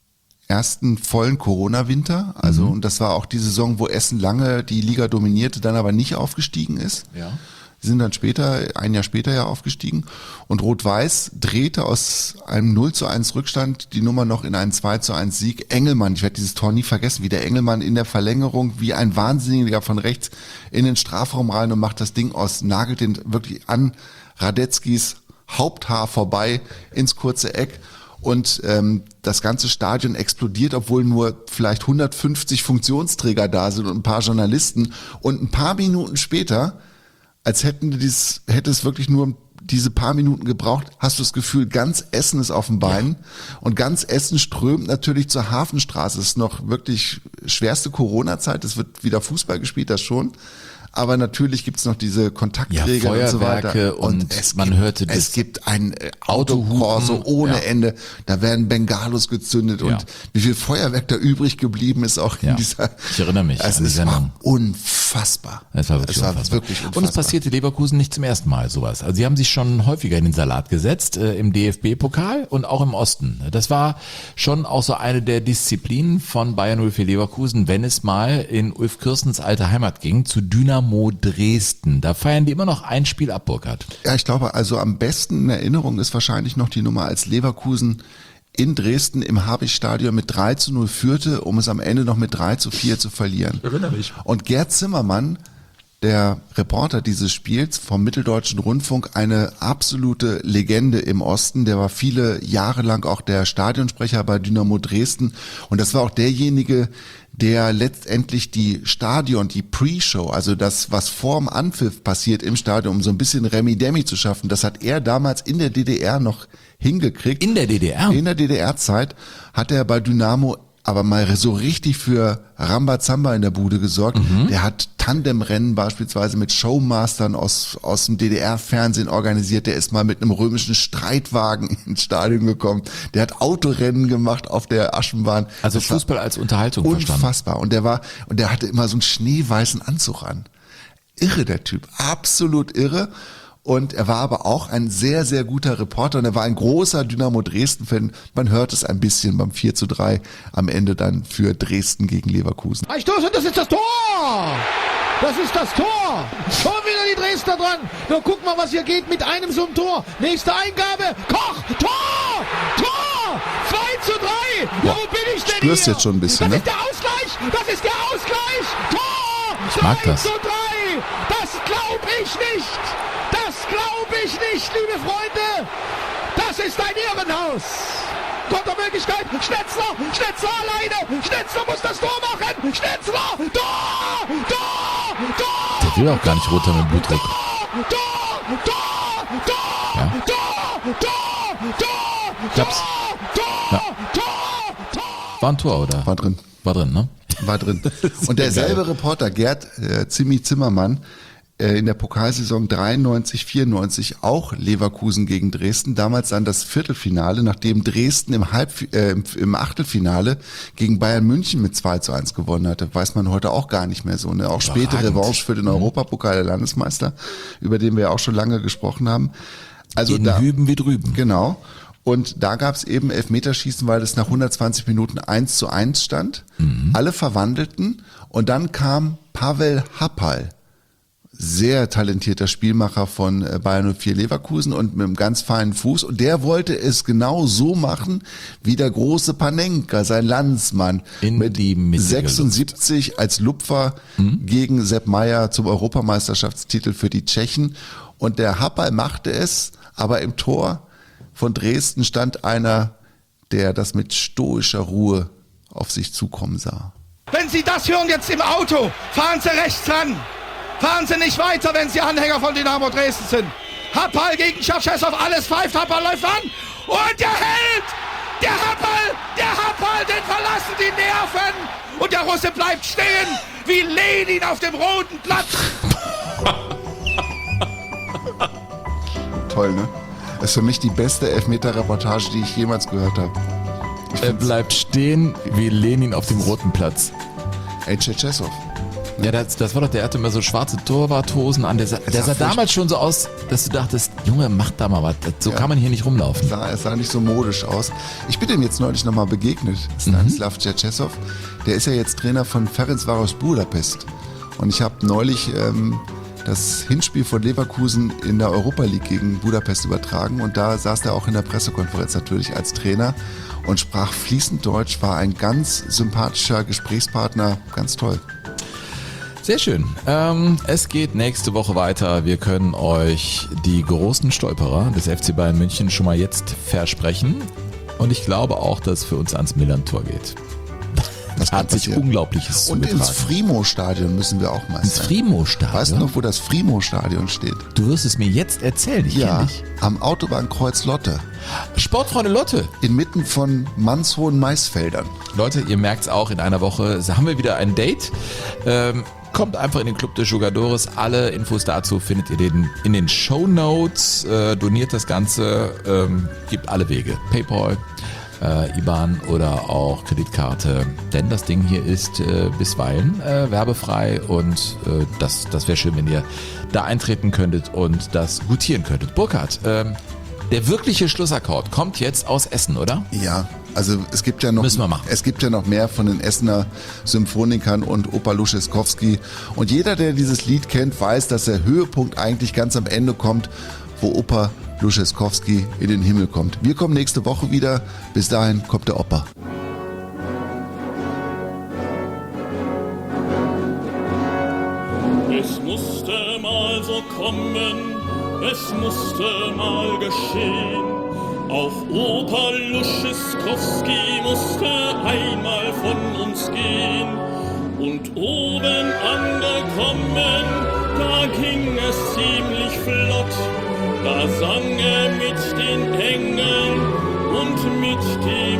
ersten vollen Corona-Winter, also mhm. und das war auch die Saison, wo Essen lange die Liga dominierte, dann aber nicht aufgestiegen ist. Ja. Die sind dann später, ein Jahr später ja aufgestiegen und Rot-Weiß drehte aus einem null zu eins Rückstand die Nummer noch in einen zwei zu eins Sieg. Engelmann, ich werde dieses Tor nie vergessen, wie der Engelmann in der Verlängerung wie ein Wahnsinniger von rechts in den Strafraum rein und macht das Ding aus, nagelt den wirklich an Radetzkis Haupthaar vorbei ins kurze Eck. Und ähm, das ganze Stadion explodiert, obwohl nur vielleicht hundertfünfzig Funktionsträger da sind und ein paar Journalisten. Und ein paar Minuten später, als hätten die dies, hätte es wirklich nur diese paar Minuten gebraucht, hast du das Gefühl, ganz Essen ist auf den Beinen ja. und ganz Essen strömt natürlich zur Hafenstraße. Es ist noch wirklich schwerste Corona-Zeit, es wird wieder Fußball gespielt, das schon. Aber natürlich gibt's noch diese Kontaktregeln ja, und so weiter. Und, und es man gibt, hörte das es gibt ein Autokorso ohne ja. Ende. Da werden Bengalos gezündet ja. und wie viel Feuerwerk da übrig geblieben ist auch ja. in dieser. Ich erinnere mich. Also es war unfassbar. Es war wirklich, es war unfassbar. wirklich unfassbar. Und es passierte Leverkusen nicht zum ersten Mal sowas. Also sie haben sich schon häufiger in den Salat gesetzt, äh, im D F B-Pokal und auch im Osten. Das war schon auch so eine der Disziplinen von Bayern null vier Leverkusen, wenn es mal in Ulf Kirstens alte Heimat ging, zu Dynamo Dresden. Da feiern die immer noch ein Spiel ab, Burkhardt. Ja, ich glaube, also am besten in Erinnerung ist wahrscheinlich noch die Nummer, als Leverkusen in Dresden im Habicht-Stadion mit drei zu null führte, um es am Ende noch mit drei zu vier zu verlieren. Ich erinnere mich. Und Gerd Zimmermann, der Reporter dieses Spiels vom Mitteldeutschen Rundfunk, eine absolute Legende im Osten. Der war viele Jahre lang auch der Stadionsprecher bei Dynamo Dresden. Und das war auch derjenige, der letztendlich die Stadion, die Pre-Show, also das, was vorm Anpfiff passiert im Stadion, um so ein bisschen Remi-Demi zu schaffen, das hat er damals in der D D R noch hingekriegt. In der D D R? In der D D R-Zeit hat er bei Dynamo aber mal so richtig für Rambazamba in der Bude gesorgt. Mhm. Der hat Tandemrennen beispielsweise mit Showmastern aus, aus dem D D R-Fernsehen organisiert. Der ist mal mit einem römischen Streitwagen ins Stadion gekommen. Der hat Autorennen gemacht auf der Aschenbahn. Also das Fußball als Unterhaltung verstanden. Unfassbar. Und der war, und der hatte immer so einen schneeweißen Anzug an. Irre, der Typ. Absolut irre. Und er war aber auch ein sehr, sehr guter Reporter und er war ein großer Dynamo Dresden-Fan. Man hört es ein bisschen beim vier zu drei am Ende dann für Dresden gegen Leverkusen. Ein Stoß und das ist das Tor! Das ist das Tor! Schon wieder die Dresdner dran. Nur guck mal, was hier geht mit einem so einem Tor. Nächste Eingabe. Koch! Tor! Tor! zwei zu drei! Ja, wo bin ich denn spürst hier? Jetzt schon ein bisschen, das ne? ist der Ausgleich! Das ist der Ausgleich! Tor! Ich mag das. zwei zu drei! Das glaub ich nicht! Das glaube ich nicht, liebe Freunde! Das Das ist ein Irrenhaus. Kontermöglichkeit. Schnetzler. Schnetzler alleine. Schnetzler muss das Tor machen. Schnetzler. Tor. Tor. Tor. Der will auch gar nicht runter mit dem Blutdruck. Tor. Tor. Tor. Tor. Ja. Tor. Tor. Tor. Ich glaub's. Ja. War ein Tor, oder? War drin. War drin, ne? War drin. Und derselbe Reporter, Gerd äh, Zimmi Zimmermann, äh, in der Pokalsaison dreiundneunzig vierundneunzig auch Leverkusen gegen Dresden. Damals dann das Viertelfinale, nachdem Dresden im, Halb, äh, im, im Achtelfinale gegen Bayern München mit zwei zu eins gewonnen hatte. Weiß man heute auch gar nicht mehr so. Ne? Auch späte Revanche für den mhm. Europapokal der Landesmeister, über den wir ja auch schon lange gesprochen haben. Also in da, Hüben wie drüben. Genau. Und da gab es eben Elfmeterschießen, weil es nach hundertzwanzig Minuten eins zu eins stand. Mhm. Alle verwandelten und dann kam Pavel Happal, sehr talentierter Spielmacher von Bayern null vier Leverkusen und mit einem ganz feinen Fuß. Und der wollte es genau so machen wie der große Panenka, sein Landsmann, in mit die sechsundsiebzig Luft. Als Lupfer mhm. gegen Sepp Maier zum Europameisterschaftstitel für die Tschechen. Und der Happal machte es, aber im Tor von Dresden stand einer, der das mit stoischer Ruhe auf sich zukommen sah. Wenn Sie das hören jetzt im Auto, fahren Sie rechts ran. Fahren Sie nicht weiter, wenn Sie Anhänger von Dynamo Dresden sind. Happal gegen Tschetschesow, alles pfeift, Happal läuft an. Und der Held, der Happal, der Happal, den verlassen die Nerven. Und der Russe bleibt stehen, wie Lenin auf dem Roten Platz. Toll, ne? Das ist für mich die beste Elfmeter-Reportage, die ich jemals gehört habe. Er bleibt stehen wie Lenin auf dem Roten Platz. Ey, Tschetschesow. Ja, das, das war doch, der hatte immer so schwarze Torwarthosen an. Der sah, der sah damals schon so aus, dass du dachtest, Junge, mach da mal was. So ja. kann man hier nicht rumlaufen. Es sah, es sah nicht so modisch aus. Ich bin ihm jetzt neulich nochmal begegnet, Stanislav mhm. Tschetschesow. Der ist ja jetzt Trainer von Ferencváros Budapest. Und ich habe neulich ähm, das Hinspiel von Leverkusen in der Europa League gegen Budapest übertragen. Und da saß er auch in der Pressekonferenz natürlich als Trainer und sprach fließend Deutsch, war ein ganz sympathischer Gesprächspartner, ganz toll. Sehr schön. Ähm, es geht nächste Woche weiter. Wir können euch die großen Stolperer des F C Bayern München schon mal jetzt versprechen. Und ich glaube auch, dass es für uns ans Millantor geht. Das hat sich Unglaubliches zugetragen. Und ins Frimo-Stadion müssen wir auch mal Ins Frimo-Stadion? Weißt du noch, wo das Frimo-Stadion steht? Du wirst es mir jetzt erzählen, ich ja, kenn dich. Am Autobahnkreuz Lotte. Sportfreunde Lotte. Inmitten von mannshohen Maisfeldern. Leute, ihr merkt es auch, in einer Woche haben wir wieder ein Date. Ähm, Kommt einfach in den Club des Jugadores. Alle Infos dazu findet ihr den in den Shownotes. Äh, doniert das Ganze. Ähm, gibt alle Wege. PayPal, äh, I B A N oder auch Kreditkarte. Denn das Ding hier ist äh, bisweilen äh, werbefrei. Und äh, das, das wäre schön, wenn ihr da eintreten könntet und das gutieren könntet. Burkhard, ähm, der wirkliche Schlussakkord kommt jetzt aus Essen, oder? Ja, also es gibt ja noch, Müssen wir machen. es gibt ja noch mehr von den Essener Symphonikern und Opa Luschewskowski. Und jeder, der dieses Lied kennt, weiß, dass der Höhepunkt eigentlich ganz am Ende kommt, wo Opa Luschewskowski in den Himmel kommt. Wir kommen nächste Woche wieder. Bis dahin kommt der Opa. Es musste mal so kommen, es musste mal geschehen. Auch Opa Luschewskowski musste einmal von uns gehen. Und oben angekommen, da ging es ziemlich flott. Da sang er mit den Engeln und mit dem